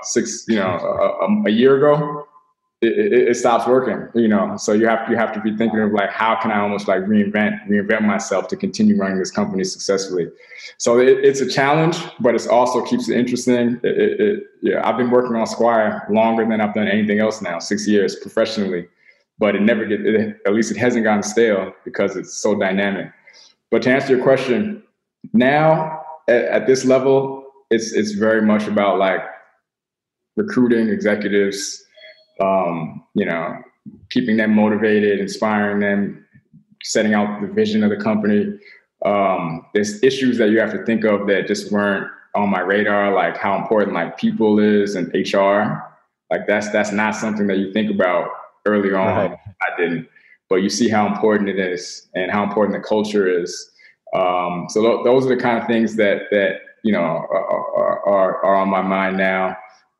a year ago, it stops working, you know. So you have to be thinking of like, how can I almost like reinvent myself to continue running this company successfully. So it's a challenge, but it also keeps it interesting. Yeah, I've been working on Squire longer than I've done anything else now, 6 years professionally, but at least it hasn't gotten stale because it's so dynamic. But to answer your question, now at this level, it's very much about like recruiting executives, you know, keeping them motivated, inspiring them, setting out the vision of the company. There's issues that you have to think of that just weren't on my radar, like how important like people is and HR. Like that's not something that you think about early on. Right. I didn't, but you see how important it is and how important the culture is. So those are the kind of things that you know are on my mind now.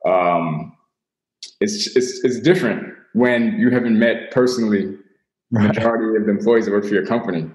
It's different when you haven't met personally the majority of the employees that work for your company.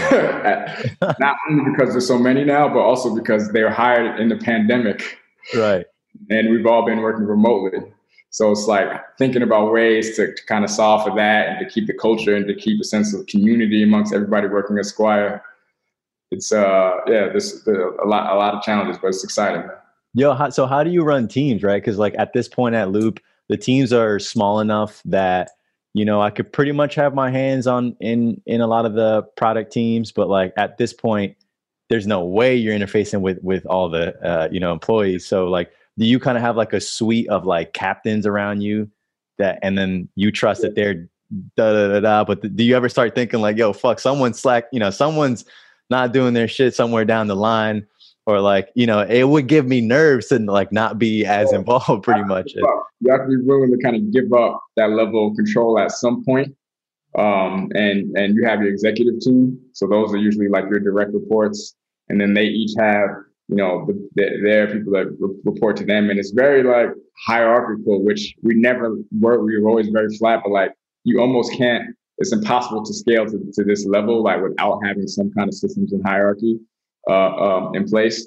Not only because there's so many now, but also because they were hired in the pandemic.
Right.
And we've all been working remotely. So it's like thinking about ways to kind of solve for that and to keep the culture and to keep a sense of community amongst everybody working at Squire. It's there's a lot of challenges, but it's exciting.
Yo, so how do you run teams, right? Because like at this point at Loop, the teams are small enough that, you know, I could pretty much have my hands on in a lot of the product teams, but like at this point, there's no way you're interfacing with all the you know, employees. So like, do you kind of have like a suite of like captains around you that, and then you trust that they're but do you ever start thinking like, yo, fuck, someone's someone's not doing their shit somewhere down the line? Or like, you know, it would give me nerves to like not be as involved pretty much.
You have to be willing to kind of give up that level of control at some point. And you have your executive team. So those are usually like your direct reports. And then they each have, you know, their people that report to them. And it's very like hierarchical, which we never were. We were always very flat, but like you almost can't, it's impossible to scale to this level, like without having some kind of systems and hierarchy in place.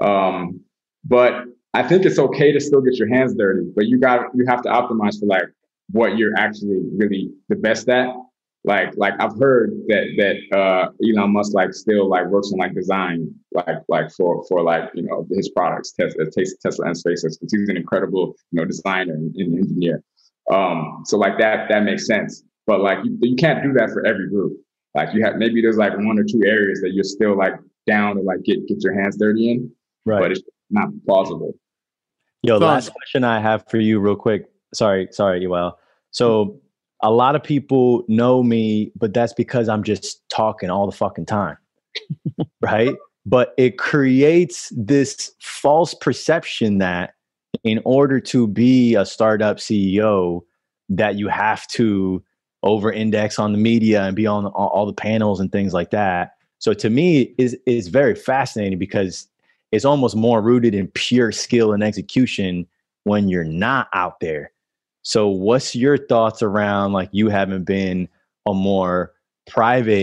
But I think it's okay to still get your hands dirty, but you have to optimize for like what you're actually really the best at. Like I've heard that Elon Musk like still like works on like design, like for like, you know, his products, Tesla and SpaceX, because he's an incredible, you know, designer and engineer. So like that makes sense. But like you can't do that for every group. Like maybe there's like 1 or 2 areas that you're still like down to like get your hands dirty in, right? But it's not plausible.
Yo, last question I have for you real quick. Sorry, Yoel. So a lot of people know me, but that's because I'm just talking all the fucking time, right? But it creates this false perception that in order to be a startup CEO, that you have to over-index on the media and be on all the panels and things like that. So to me, is very fascinating because it's almost more rooted in pure skill and execution when you're not out there. So what's your thoughts around like you having been a more private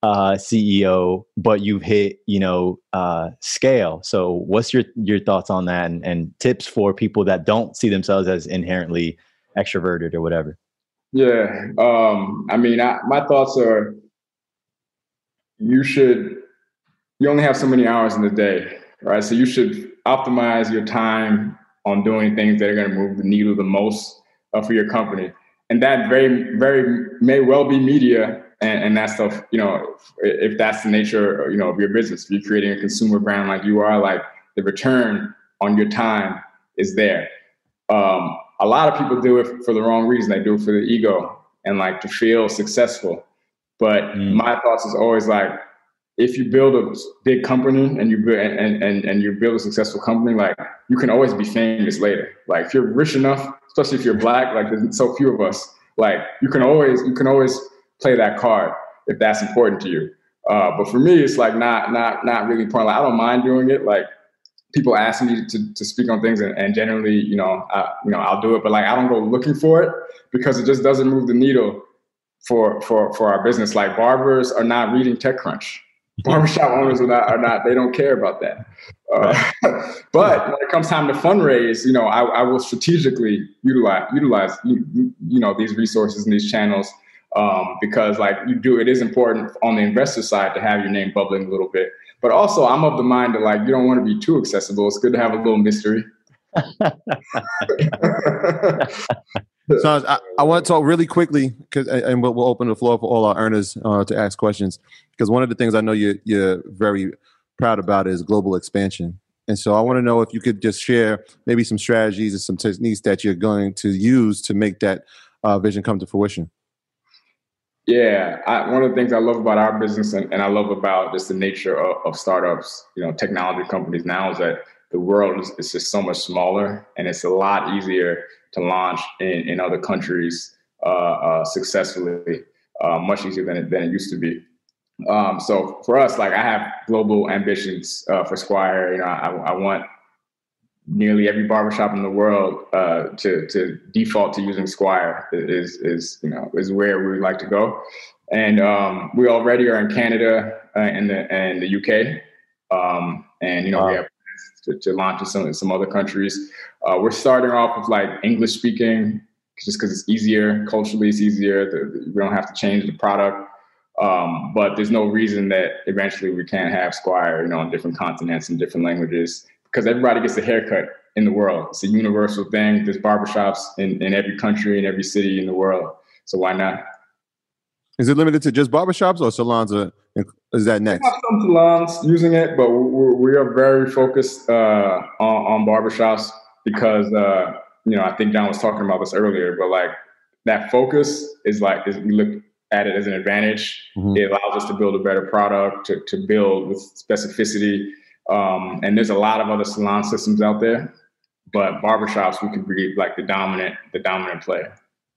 CEO, but you've hit, scale. So what's your thoughts on that, and tips for people that don't see themselves as inherently extroverted or whatever?
Yeah. My thoughts are, you only have so many hours in the day, right? So you should optimize your time on doing things that are going to move the needle the most for your company. And that very, very may well be media and that stuff, if that's the nature, of your business. If you're creating a consumer brand like you are, like, the return on your time is there. A lot of people do it for the wrong reason. They do it for the ego and, like, to feel successful. But my thoughts is always, like, if you build a big company and you build a successful company, like, you can always be famous later. Like, if you're rich enough, especially if you're Black, like, there's so few of us, like, you can always play that card if that's important to you. But for me, it's, like, not really important. Like, I don't mind doing it. Like, people ask me to speak on things, and generally, I'll do it. But, like, I don't go looking for it, because it just doesn't move the needle for our business. Like, barbers are not reading TechCrunch. Barbershop owners are not. They don't care about that. But when it comes time to fundraise, I will strategically utilize these resources and these channels, because, like, it is important on the investor side to have your name bubbling a little bit. But also, I'm of the mind that, like, you don't want to be too accessible. It's good to have a little mystery.
So I want to talk really quickly, and we'll open the floor for all our earners to ask questions, because one of the things I know you're very proud about is global expansion. And so I want to know if you could just share maybe some strategies and some techniques that you're going to use to make that vision come to fruition.
Yeah, one of the things I love about our business, and I love about just the nature of startups, technology companies now, is that the world is just so much smaller, and it's a lot easier to launch in other countries successfully, much easier than it used to be. So for us, like, I have global ambitions for Squire. I want nearly every barbershop in the world to default to using Squire is where we would like to go. And we already are in Canada and the UK. Wow. We have to launch in some other countries. We're starting off with, like, English speaking, just because it's easier. Culturally, it's easier. We don't have to change the product. But there's no reason that eventually we can't have Squire, on different continents and different languages, because everybody gets a haircut in the world. It's a universal thing. There's barbershops in every country, in every city in the world. So why not?
Is it limited to just barbershops, or salons? Is that next?
We have some salons using it, but we are very focused on barbershops, because I think John was talking about this earlier, but, like, that focus is we look at it as an advantage. Mm-hmm. It allows us to build a better product, to build with specificity. And there's a lot of other salon systems out there, but barbershops, we could be, like, the dominant player.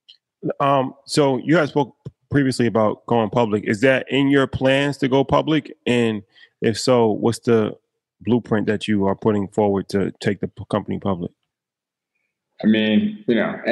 So you guys spoke previously about going public. Is that in your plans to go public? And if so, what's the blueprint that you are putting forward to take the company public?
I mean,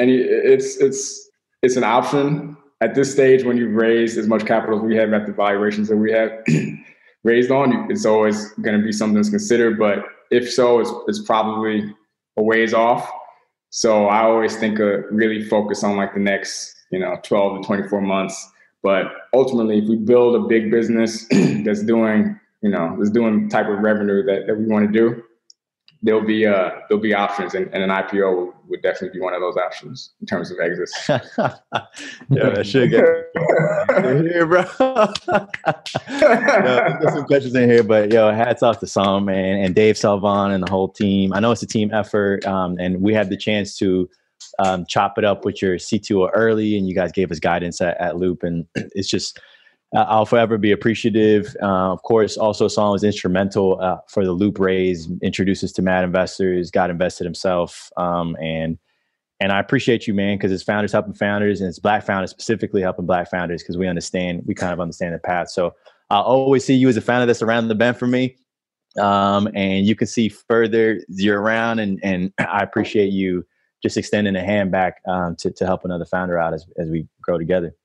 it's an option at this stage. When you've raised as much capital as we have at the valuations that we have raised on, it's always going to be something that's considered. But if so, it's probably a ways off. So I always think really focus on, like, the next 12 to 24 months. But ultimately, if we build a big business that's doing the type of revenue that we want to do, there'll be options, and an IPO would definitely be one of those options in terms of exits.
Yeah, that should get here, bro. There's some questions in here, but hats off to Sam, man, and Dave Salvan and the whole team. I know it's a team effort, and we had the chance to chop it up with your CTO early, and you guys gave us guidance at Loop, and it's just, I'll forever be appreciative. Of course, also Sam was instrumental for the Loop raise, introduced us to mad investors, got invested himself, and I appreciate you, man, because it's founders helping founders, and it's Black founders specifically helping Black founders, because we kind of understand the path. So I'll always see you as a founder that's around the bend for me, and you can see further you're around, and I appreciate you just extending a hand back to help another founder out as we grow together.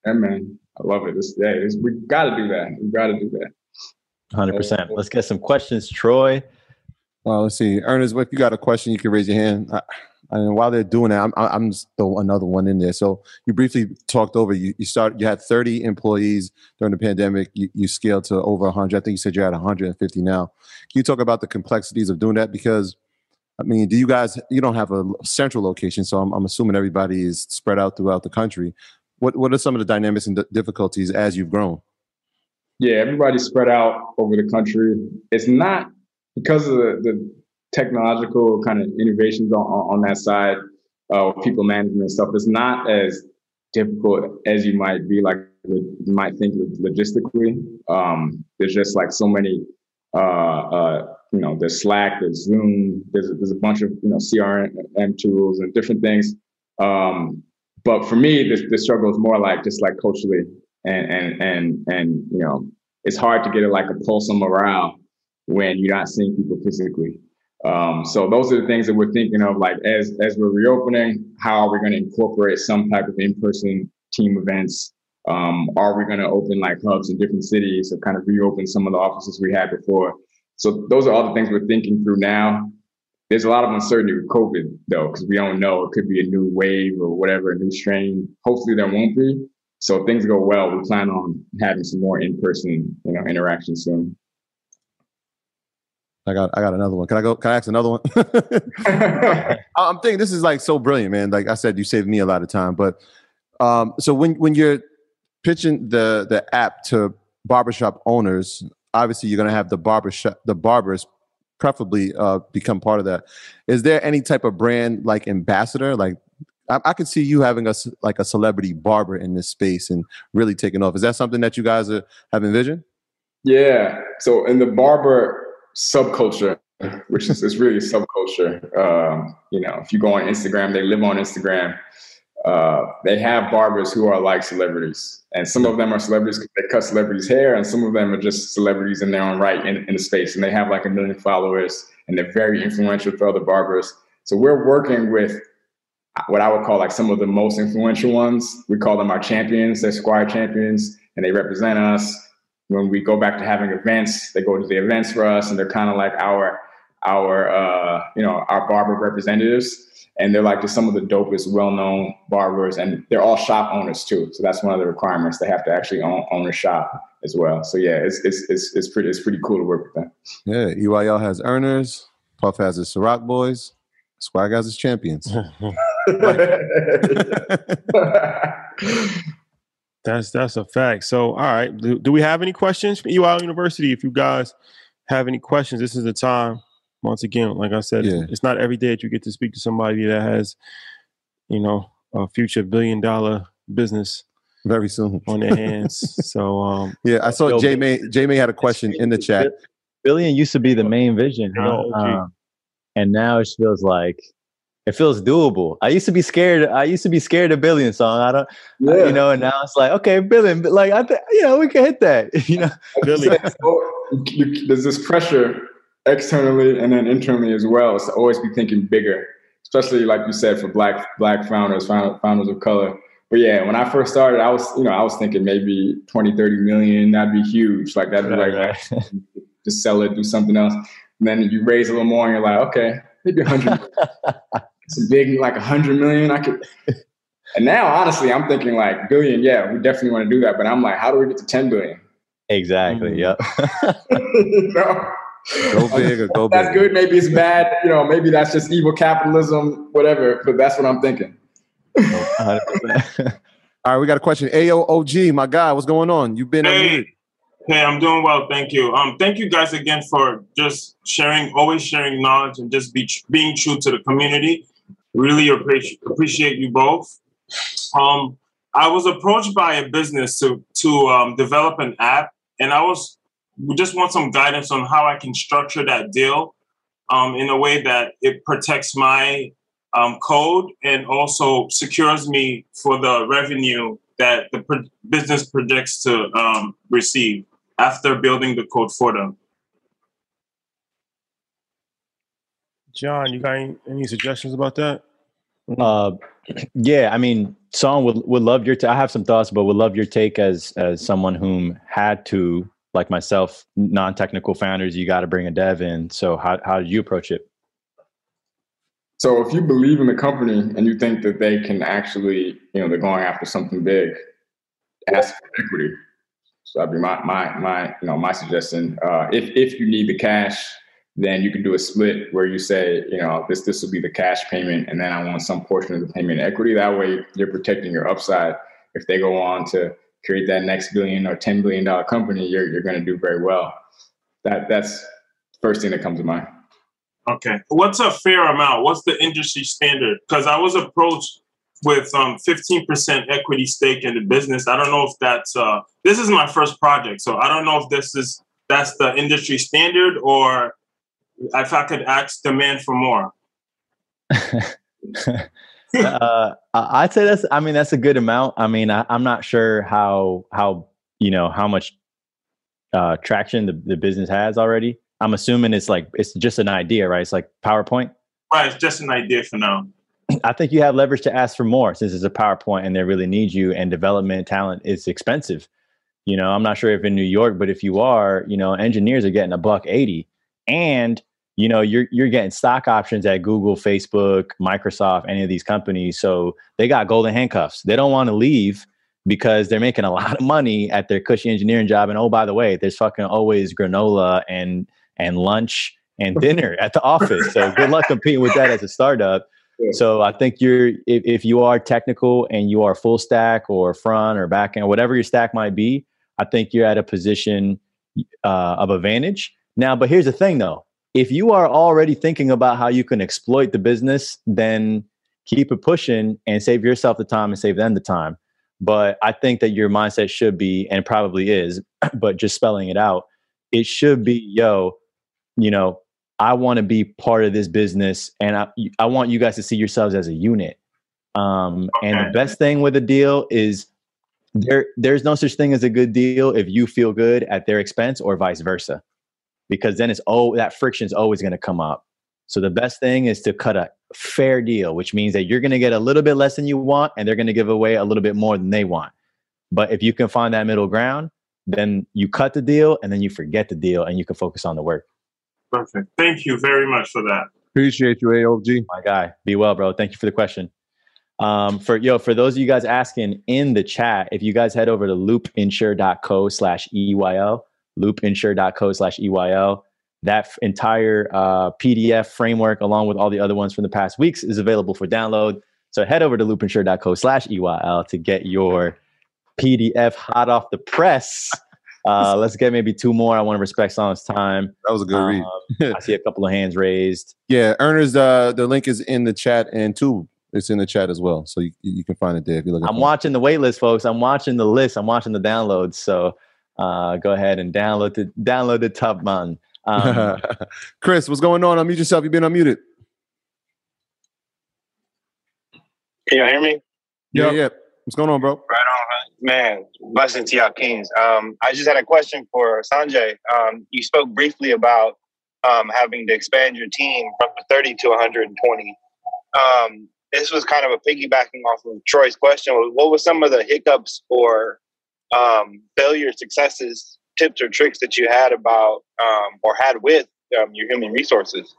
Yeah, man, I love it. We got to do that. We got to do that.
100%. Let's get some questions, Troy.
Well, let's see. Ernest, if you got a question, you can raise your hand. And while they're doing that, I'm just throw another one in there. So you briefly talked over. You had 30 employees during the pandemic. You scaled to over 100. I think you said you're at 150 now. Can you talk about the complexities of doing that? Because I mean, you don't have a central location, so I'm assuming everybody is spread out throughout the country. What are some of the dynamics and difficulties as you've grown?
Yeah, everybody's spread out over the country. It's not because of the technological kind of innovations on that side of people management and stuff. It's not as difficult as you might think logistically. There's just like so many, there's Slack, there's Zoom, there's a bunch of, CRM tools and different things. But for me, the struggle is more like just like culturally and it's hard to get a pulse on morale when you're not seeing people physically. So those are the things that we're thinking of, like as we're reopening, how are we going to incorporate some type of in-person team events? Are we going to open like hubs in different cities or kind of reopen some of the offices we had before? So those are all the things we're thinking through now. There's a lot of uncertainty with COVID though, because we don't know. It could be a new wave or whatever, a new strain. Hopefully there won't be. So if things go well, we plan on having some more in-person, interaction soon.
I got another one. Can I ask another one? I'm thinking this is like so brilliant, man. Like I said, you saved me a lot of time. But so when you're pitching the app to barbershop owners, obviously you're going to have the barbers preferably become part of that. Is there any type of brand like ambassador? Like I could see you having a celebrity barber in this space and really taking off. Is that something that you guys have envisioned?
Yeah. So in the barber subculture, which is really a subculture, if you go on Instagram, they live on Instagram. They have barbers who are like celebrities, and some of them are celebrities because they cut celebrities' hair, and some of them are just celebrities in their own right in the space, and they have like 1 million followers, and they're very influential for other barbers. So we're working with what I would call like some of the most influential ones. We call them our champions. They're Squire champions, and they represent us. When we go back to having events, they go to the events for us, and they're kind of like our barber representatives. And they're like just some of the dopest, well-known barbers, and they're all shop owners too. So that's one of the requirements. They have to actually own a shop as well. So yeah, it's pretty cool to work with them.
Yeah, EYL has earners, Puff has his Ciroc boys, Swag has his champions.
That's a fact. So all right, do we have any questions from EYL University? If you guys have any questions, this is the time. Once again, like I said, It's not every day that you get to speak to somebody that has, a future $1 billion business
very soon
on their hands. So
I saw J May had a question in the chat.
Billion used to be the main vision, and now it feels doable. I used to be scared of billion, so I don't, and now it's like, okay, billion, but like we can hit that.
Billion. There's this pressure externally and then internally as well, is to always be thinking bigger, especially like you said for black founders of color. But yeah, when I first started, I was thinking maybe 20, 30 million, that'd be huge. Like that'd be right. Just sell it, do something else. And then you raise a little more and you're like, okay, maybe 100 million. It's a big, like 100 million. I could. And now, honestly, I'm thinking like billion. Yeah, we definitely want to do that. But I'm like, how do we get to 10 billion?
Exactly. Yep.
Go big or go big.
That's good. Maybe it's bad. Maybe that's just evil capitalism, whatever. But that's what I'm thinking.
100%.
All right, we got a question. AOOG, my guy, what's going on? You've been
Hey, I'm doing well. Thank you. Thank you guys again for just always sharing knowledge and just being true to the community. Really appreciate you both. I was approached by a business to develop an app, and we just want some guidance on how I can structure that deal in a way that it protects my code and also secures me for the revenue that the business projects to receive after building the code for them.
John, you got any suggestions about that?
Yeah, I mean, Song would love your. I have some thoughts, but would love your take as someone whom had to, like myself, non-technical founders. You got to bring a dev in. So how did you approach it?
So if you believe in the company and you think that they can actually, they're going after something big, ask for equity. So that'd be my suggestion. If you need the cash, then you can do a split where you say, this will be the cash payment, and then I want some portion of the payment in equity. That way, you're protecting your upside. If they go on to create that next billion or $10 billion company, you're going to do very well. That's the first thing that comes to mind.
Okay, what's a fair amount? What's the industry standard? Because I was approached with 15% equity stake in the business. I don't know if that's this is my first project, so I don't know if that's the industry standard, or if I could ask demand for more.
I'd say that's a good amount. I mean, I'm not sure how much traction the business has already. I'm assuming it's just an idea, right? It's like PowerPoint.
Right, it's just an idea for now.
I think you have leverage to ask for more since it's a PowerPoint and they really need you, and development talent is expensive. I'm not sure if in New York, but if you are, engineers are getting $180, and you're getting stock options at Google, Facebook, Microsoft, any of these companies. So they got golden handcuffs. They don't want to leave because they're making a lot of money at their cushy engineering job. And oh, by the way, there's fucking always granola and lunch and dinner at the office. So good luck competing with that as a startup. Yeah. So I think if you are technical and you are full stack or front or back end, whatever your stack might be, I think you're at a position of advantage. Now, but here's the thing though. If you are already thinking about how you can exploit the business, then keep it pushing and save yourself the time and save them the time. But I think that your mindset should be, and probably is, but just spelling it out, it should be, I want to be part of this business, and I want you guys to see yourselves as a unit. And the best thing with a deal is there's no such thing as a good deal if you feel good at their expense or vice versa, because then that friction is always going to come up. So the best thing is to cut a fair deal, which means that you're going to get a little bit less than you want, and they're going to give away a little bit more than they want. But if you can find that middle ground, then you cut the deal and then you forget the deal and you can focus on the work.
Perfect. Thank you very much for that.
Appreciate you, AOG.
My guy. Be well, bro. Thank you for the question. For those of you guys asking in the chat, if you guys head over to loopinsure.co/EYL, loopinsure.co/EYL, that entire PDF framework, along with all the other ones from the past weeks, is available for download. So head over to loopinsure.co/EYL to get your PDF hot off the press. Let's get maybe two more. I want to respect Song's time.
That was a good read.
I see a couple of hands raised.
Yeah, Earners, the link is in the chat, and too, it's in the chat as well. So you can find it there if you're looking.
I'm watching the wait list, folks. I'm watching the list. I'm watching the downloads. So go ahead and download the top man.
Chris, what's going on? Unmute yourself. You've been unmuted.
Can y'all hear me?
Yeah. What's going on, bro?
Right on, man. Blessings to y'all kings. I just had a question for Sanjay. You spoke briefly about having to expand your team from 30 to 120. This was kind of a piggybacking off of Troy's question. What were some of the hiccups or failure successes, tips or tricks that you had about or had with your human resources?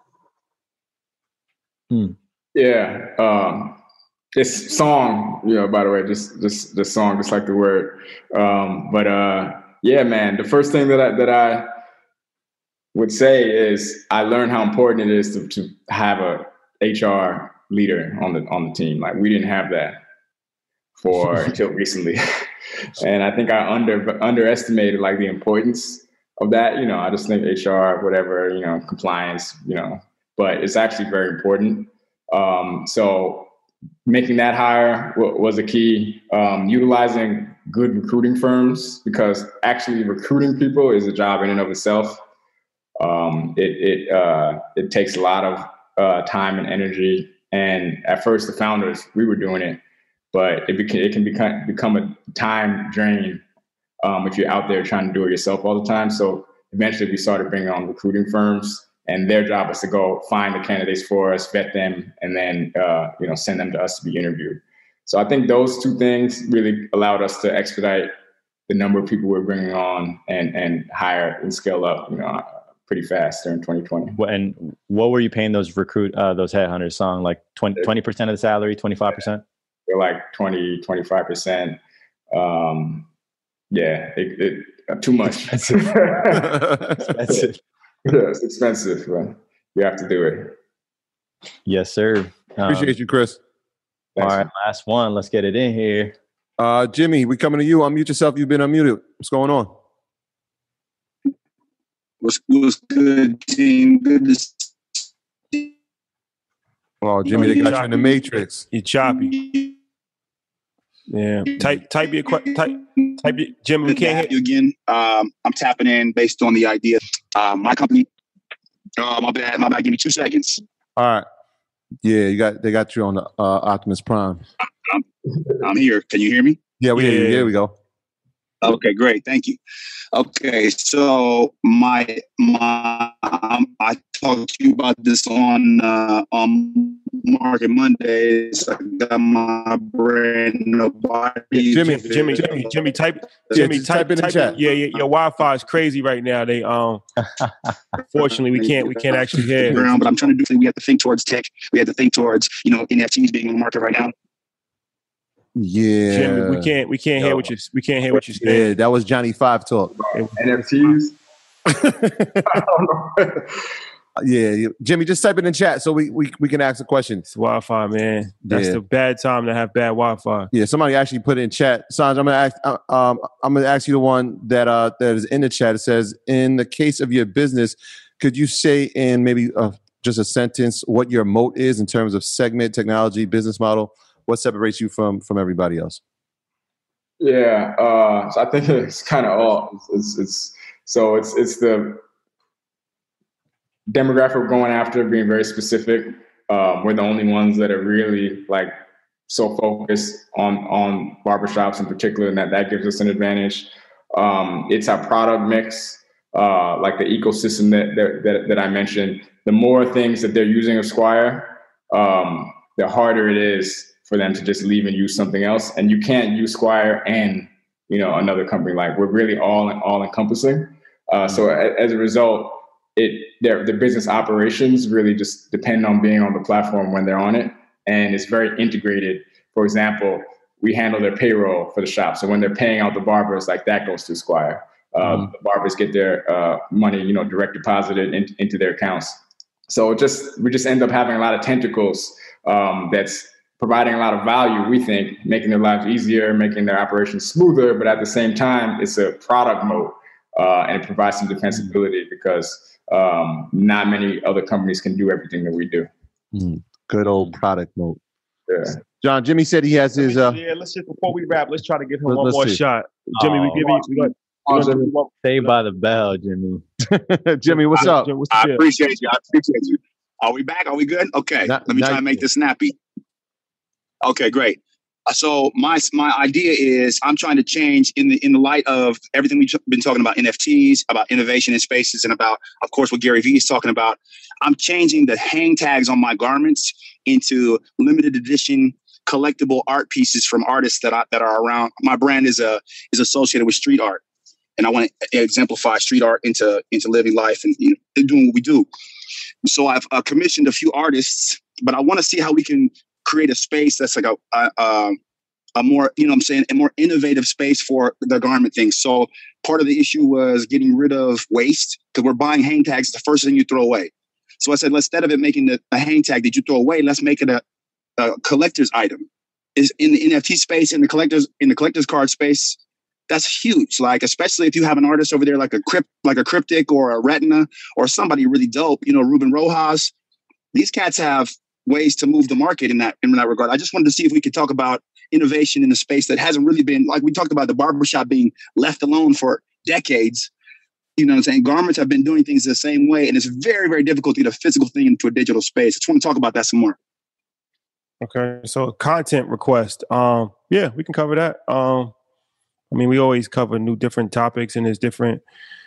Yeah. This song, by the way, just the song, just like the word. Yeah, man, the first thing that I would say is I learned how important it is to have a HR leader on the team. Like, we didn't have that until recently. And I think I underestimated like the importance of that. I just think HR, whatever, compliance, but it's actually very important. So making that hire was a key. Utilizing good recruiting firms, because actually recruiting people is a job in and of itself. It takes a lot of time and energy. And at first, the founders, we were doing it, but it can become a time drain if you're out there trying to do it yourself all the time. So eventually, we started bringing on recruiting firms, and their job is to go find the candidates for us, vet them, and then send them to us to be interviewed. So I think those two things really allowed us to expedite the number of people we're bringing on and hire and scale up, pretty fast during 2020.
And what were you paying those headhunters, Song? Like 20% of the salary, 25%?
They're like 25%. Too much.
Expensive.
Yeah, it's expensive, but you have to do it.
Yes, sir.
Appreciate you, Chris.
Thanks.
All right, last one. Let's get it in here.
Jimmy, we coming to you. Unmute yourself. You've been unmuted. What's going on?
What's good, team? Good to see.
Oh, Jimmy, they got you in the Matrix.
You choppy. Yeah. Type your Jimmy. We can't hear
you again. I'm tapping in based on the idea. My company. My bad. Give me 2 seconds.
All right. Yeah, they got you on the Optimus Prime.
I'm here. Can you hear me?
Yeah, we hear you. There we go.
Okay, great. Thank you. Okay, so I talked to you about this on Market Mondays. I got my brand nobody.
Jimmy, type in the chat. Yeah, your Wi-Fi is crazy right now. They fortunately we can't actually hear.
But I'm trying to do. We have to think towards tech. We have to think towards NFTs being in the market right now.
Yeah,
Jimmy, we can't hear what you're saying.
Yeah, that was Johnny 5 talk.
NFTs.
Yeah, Jimmy, just type it in chat so we can ask a question.
It's Wi-Fi, man. That's the bad time to have bad Wi-Fi.
Yeah, somebody actually put it in chat. Sanj, I'm gonna ask you the one that is in the chat. It says, in the case of your business, could you say in maybe just a sentence what your moat is in terms of segment, technology, business model? What separates you from everybody else?
Yeah, so I think it's kind of all. It's the demographic we're going after, being very specific. We're the only ones that are really so focused on barbershops in particular, and that gives us an advantage. It's our product mix, like the ecosystem that I mentioned. The more things that they're using of Squire, the harder it is for them to just leave and use something else. And you can't use Squire and another company. We're really all encompassing. So as a result, the business operations really just depend on being on the platform when they're on it, and it's very integrated. For example, we handle their payroll for the shop, so when they're paying out the barbers, that goes through Squire. The barbers get their money, direct deposited into their accounts. So we just end up having a lot of tentacles that's providing a lot of value, we think, making their lives easier, making their operations smoother, but at the same time, it's a product mode, and it provides some defensibility because not many other companies can do everything that we do.
Good old product mode.
Yeah.
John, Jimmy said he has his...
let's just, before we wrap, let's try to give him one more shot. Jimmy, we give you...
Stay by the bell, Jimmy.
Jimmy, what's up?
I appreciate you. Are we back? Are we good? Okay. Let me try and make this snappy. Okay, great. So my idea is I'm trying to change in the light of everything we've been talking about, NFTs, about innovation in spaces, and about, of course, what Gary Vee is talking about. I'm changing the hang tags on my garments into limited edition collectible art pieces from artists that are around. My brand is associated with street art, and I want to exemplify street art into living life and doing what we do. So I've commissioned a few artists, but I want to see how we can create a space that's like a more, a more innovative space for the garment things. So part of the issue was getting rid of waste, because we're buying hang tags, the first thing you throw away. So I said, instead of it making a hang tag that you throw away, let's make it a collector's item. Is in the NFT space, in the collector's card space, that's huge. Especially if you have an artist over there like a Cryptic or a Retina or somebody really dope, Ruben Rojas. These cats have ways to move the market in that regard. I just wanted to see if we could talk about innovation in a space that hasn't really been, like we talked about the barbershop being left alone for decades. You know what I'm saying? Garments have been doing things the same way, and it's very, very difficult to get a physical thing into a digital space. I just want to talk about that some more.
Okay, so content request. Yeah, we can cover that. We always cover different topics, and there's different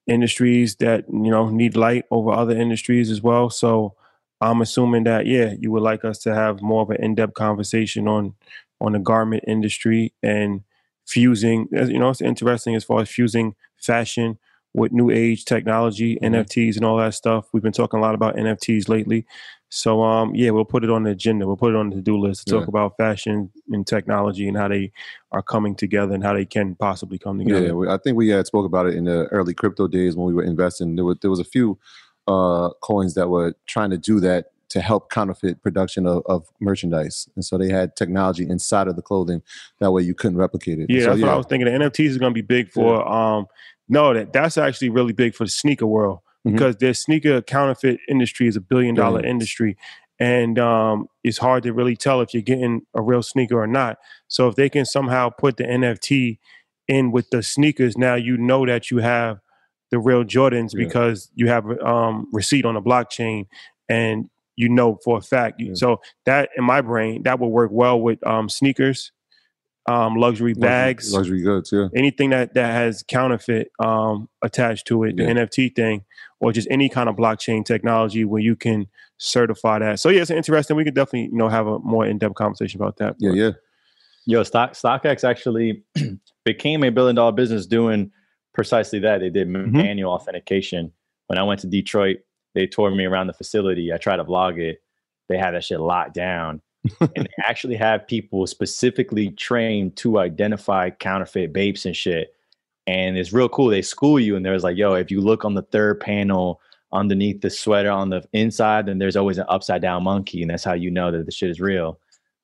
industries that, need light over other industries as well. So I'm assuming that, you would like us to have more of an in-depth conversation on the garment industry and fusing, it's interesting as far as fusing fashion with new age technology, NFTs and all that stuff. We've been talking a lot about NFTs lately. So, we'll put it on the agenda. We'll put it on the to-do list to talk about fashion and technology and how they are coming together and how they can possibly come together.
Yeah, I think we had spoke about it in the early crypto days when we were investing. There was a few coins that were trying to do that to help counterfeit production of merchandise. And so they had technology inside of the clothing. That way you couldn't replicate it.
Yeah,
so,
that's what I was thinking. The NFTs is going to be big for, that's actually really big for the sneaker world because their sneaker counterfeit industry is $1 billion industry. And it's hard to really tell if you're getting a real sneaker or not. So if they can somehow put the NFT in with the sneakers, now you know that you have the real Jordans because you have receipt on the blockchain and for a fact. So that in my brain, that would work well with sneakers, luxury bags,
luxury goods,
anything that has counterfeit attached to it, the NFT thing, or just any kind of blockchain technology where you can certify that. So it's interesting. We could definitely have a more in-depth conversation about that.
Yeah.
Yo, StockX actually became a $1 billion business doing precisely that. They did manual authentication. When I went to Detroit, they toured me around the facility. I tried to vlog it. They had that shit locked down. And they actually have people specifically trained to identify counterfeit vapes and shit. And it's real cool. They school you and there's like, yo, if you look on the third panel underneath the sweater on the inside, then there's always an upside down monkey. And that's how you know that the shit is real.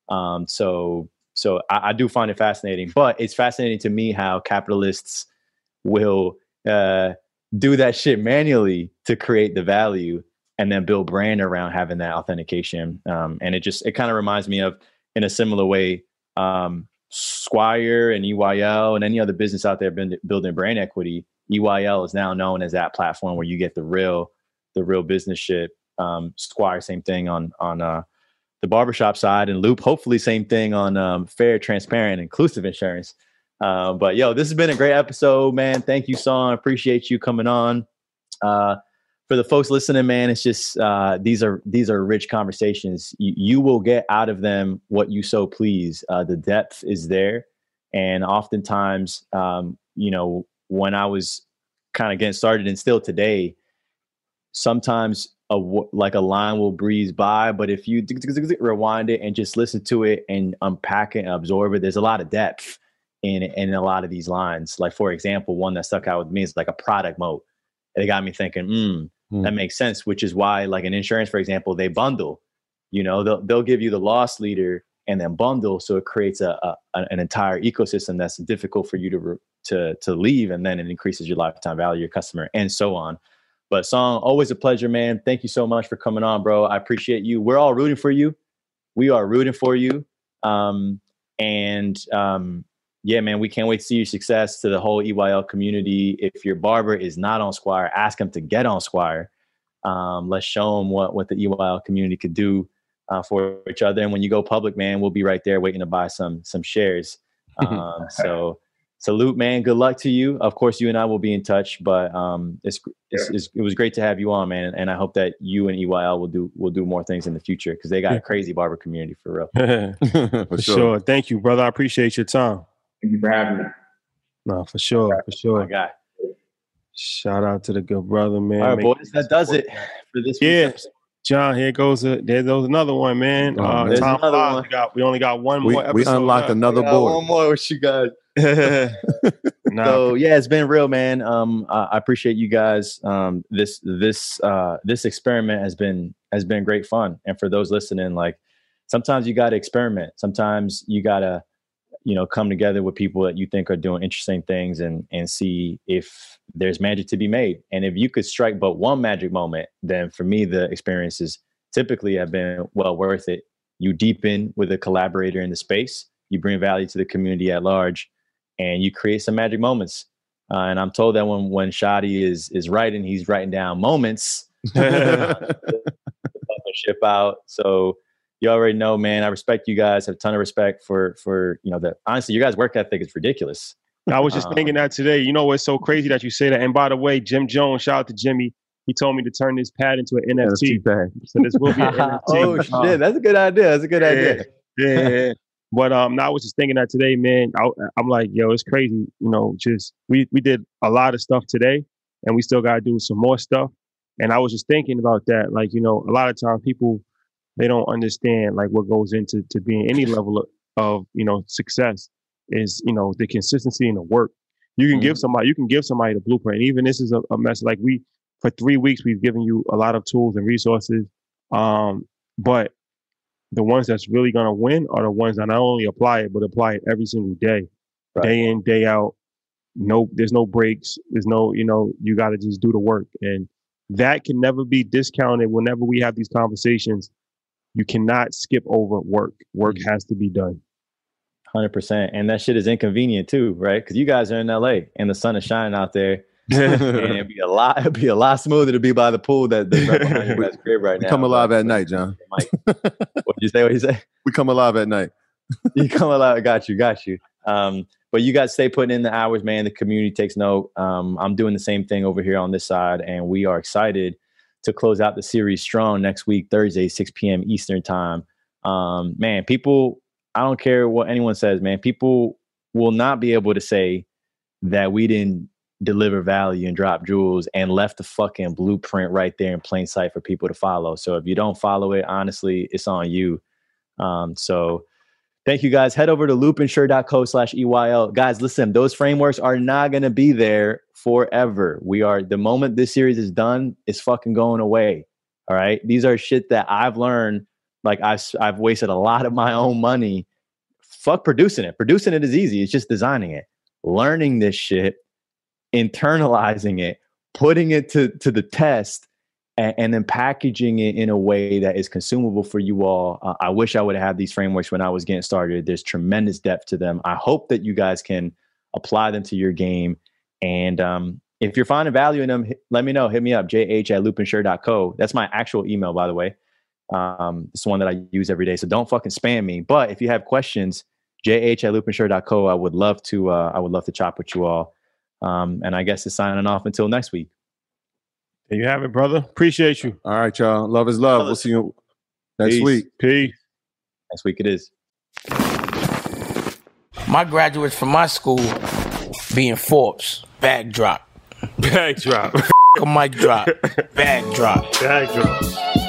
So I do find it fascinating. But it's fascinating to me how capitalists will do that shit manually to create the value and then build brand around having that authentication. And it kind of reminds me of, in a similar way, Squire and EYL and any other business out there building brand equity. EYL is now known as that platform where you get the real business shit. Squire, same thing on the barbershop side, and Loop, hopefully same thing on fair, transparent, inclusive insurance. But yo, this has been a great episode, man. Thank you, Son. Appreciate you coming on. For the folks listening, man, it's just these are rich conversations. You will get out of them what you so please. The depth is there, and oftentimes, when I was kind of getting started, and still today, sometimes a line will breeze by, but if you rewind it and just listen to it and unpack it and absorb it, there's a lot of depth in a lot of these lines. Like, for example, one that stuck out with me is like a product mode. It got me thinking, that makes sense, which is why, like in insurance, for example, they bundle. They'll give you the loss leader and then bundle, so it creates an entire ecosystem that's difficult for you to leave, and then it increases your lifetime value, your customer, and so on. But Song, always a pleasure, man. Thank you so much for coming on, bro. I appreciate you. We're all rooting for you. We are rooting for you. Yeah, man, we can't wait to see your success. To the whole EYL community, if your barber is not on Squire, ask him to get on Squire. Let's show them what the EYL community could do for each other. And when you go public, man, we'll be right there waiting to buy some shares. So salute, man. Good luck to you. Of course, you and I will be in touch, but it was great to have you on, man. And I hope that you and EYL will do more things in the future, because they got a crazy barber community for real.
For sure. Thank you, brother. I appreciate your time.
Thank you for having me.
No, for sure.
My guy.
Shout out to the good brother, man.
All right, boys, that does it for this week's episode.
John, there goes another one, man.
There's another one.
We only got one more episode.
We unlocked another board.
One more. What you got? So yeah, it's been real, man. I appreciate you guys. This experiment has been great fun. And for those listening, like, sometimes you got to experiment. Sometimes you got to, come together with people that you think are doing interesting things and see if there's magic to be made. And if you could strike but one magic moment, then for me, the experiences typically have been well worth it. You deepen with a collaborator in the space, you bring value to the community at large, and you create some magic moments. And I'm told that when Shadi is writing, he's writing down moments to ship out. So you already know, man, I respect you guys. I have a ton of respect for honestly, your guys' work ethic is ridiculous.
I was just thinking that today. You know, it's so crazy that you say that. And by the way, Jim Jones, shout out to Jimmy. He told me to turn this pad into an NFT. So this will be an NFT.
Oh, shit. That's a good idea.
Yeah. But I was just thinking that today, man. I'm like, yo, it's crazy. You know, just we did a lot of stuff today, and we still got to do some more stuff. And I was just thinking about that. Like, you know, a lot of times people, they don't understand like what goes into being any level of you know, success is, you know, the consistency and the work. You can give somebody the blueprint. And even this is a message. Like for 3 weeks, we've given you a lot of tools and resources. But the ones that's really going to win are the ones that not only apply it, but apply it every single day, day in, day out. There's no breaks. There's no, you know, you got to just do the work. And that can never be discounted whenever we have these conversations. You cannot skip over work. Work has to be done.
100%. And that shit is inconvenient too, right? Because you guys are in LA and the sun is shining out there. And it'd be a lot smoother to be by the pool that's right behind your guys' crib right now.
We come alive at night, John.
What you say?
We come alive at night.
You come alive. Got you. But you guys stay putting in the hours, man. The community takes note. I'm doing the same thing over here on this side, and we are excited to close out the series strong next week, Thursday, 6 p.m. Eastern time. Man, people, I don't care what anyone says, man. People will not be able to say that we didn't deliver value and drop jewels and left the fucking blueprint right there in plain sight for people to follow. So if you don't follow it, honestly, it's on you. So thank you guys. Head over to loopinsure.co/EYL. Guys, listen, those frameworks are not going to be there forever. The moment this series is done, it's fucking going away. All right. These are shit that I've learned. Like I've wasted a lot of my own money. Fuck producing it. Producing it is easy. It's just designing it. Learning this shit, internalizing it, putting it to the test, and then packaging it in a way that is consumable for you all. I wish I would have had these frameworks when I was getting started. There's tremendous depth to them. I hope that you guys can apply them to your game. And if you're finding value in them, let me know. Hit me up, jh@loopinsure.co. That's my actual email, by the way. It's the one that I use every day. So don't fucking spam me. But if you have questions, jh@loopinsure.co. I would love to chop with you all. And I guess it's signing off until next week.
There you have it, brother. Appreciate you.
All right, y'all. Love is love. We'll see you next week.
Peace.
Next week it is.
My graduates from my school being Forbes. Bag drop.
Bag drop.
A mic drop. Bag drop.
Bag drop.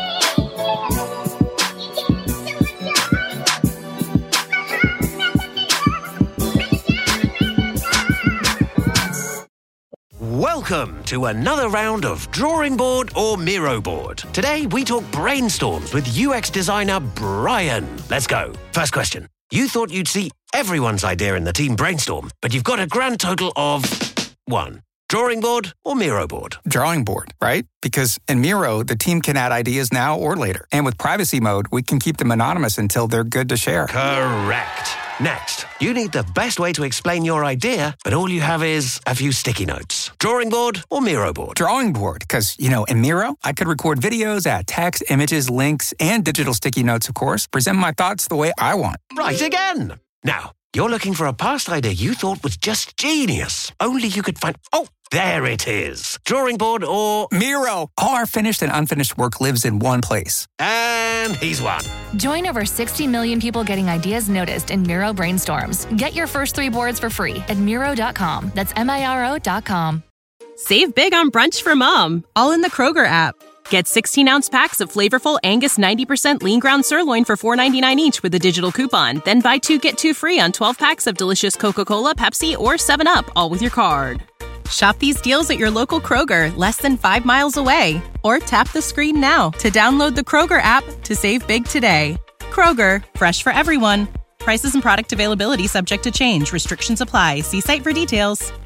Welcome to another round of Drawing Board or Miro Board. Today we talk brainstorms with UX designer Brian. Let's go. First question. You thought you'd see everyone's idea in the team brainstorm, but you've got a grand total of 1. Drawing board or Miro board?
Drawing board, right? Because in Miro, the team can add ideas now or later. And with privacy mode, we can keep them anonymous until they're good to share.
Correct. Next, you need the best way to explain your idea, but all you have is a few sticky notes. Drawing board or Miro board?
Drawing board, because, in Miro, I could record videos, add text, images, links, and digital sticky notes, of course, present my thoughts the way I want.
Right again. Now, you're looking for a past idea you thought was just genius. Only you could find... Oh, there it is. Drawing board or...
Miro. All our finished and unfinished work lives in one place.
And he's won.
Join over 60 million people getting ideas noticed in Miro Brainstorms. Get your first 3 boards for free at Miro.com. That's Miro.com.
Save big on brunch for mom, all in the Kroger app. Get 16-ounce packs of flavorful Angus 90% lean ground sirloin for $4.99 each with a digital coupon. Then buy 2, get 2 free on 12 packs of delicious Coca-Cola, Pepsi, or 7-Up, all with your card. Shop these deals at your local Kroger, less than 5 miles away. Or tap the screen now to download the Kroger app to save big today. Kroger, fresh for everyone. Prices and product availability subject to change. Restrictions apply. See site for details.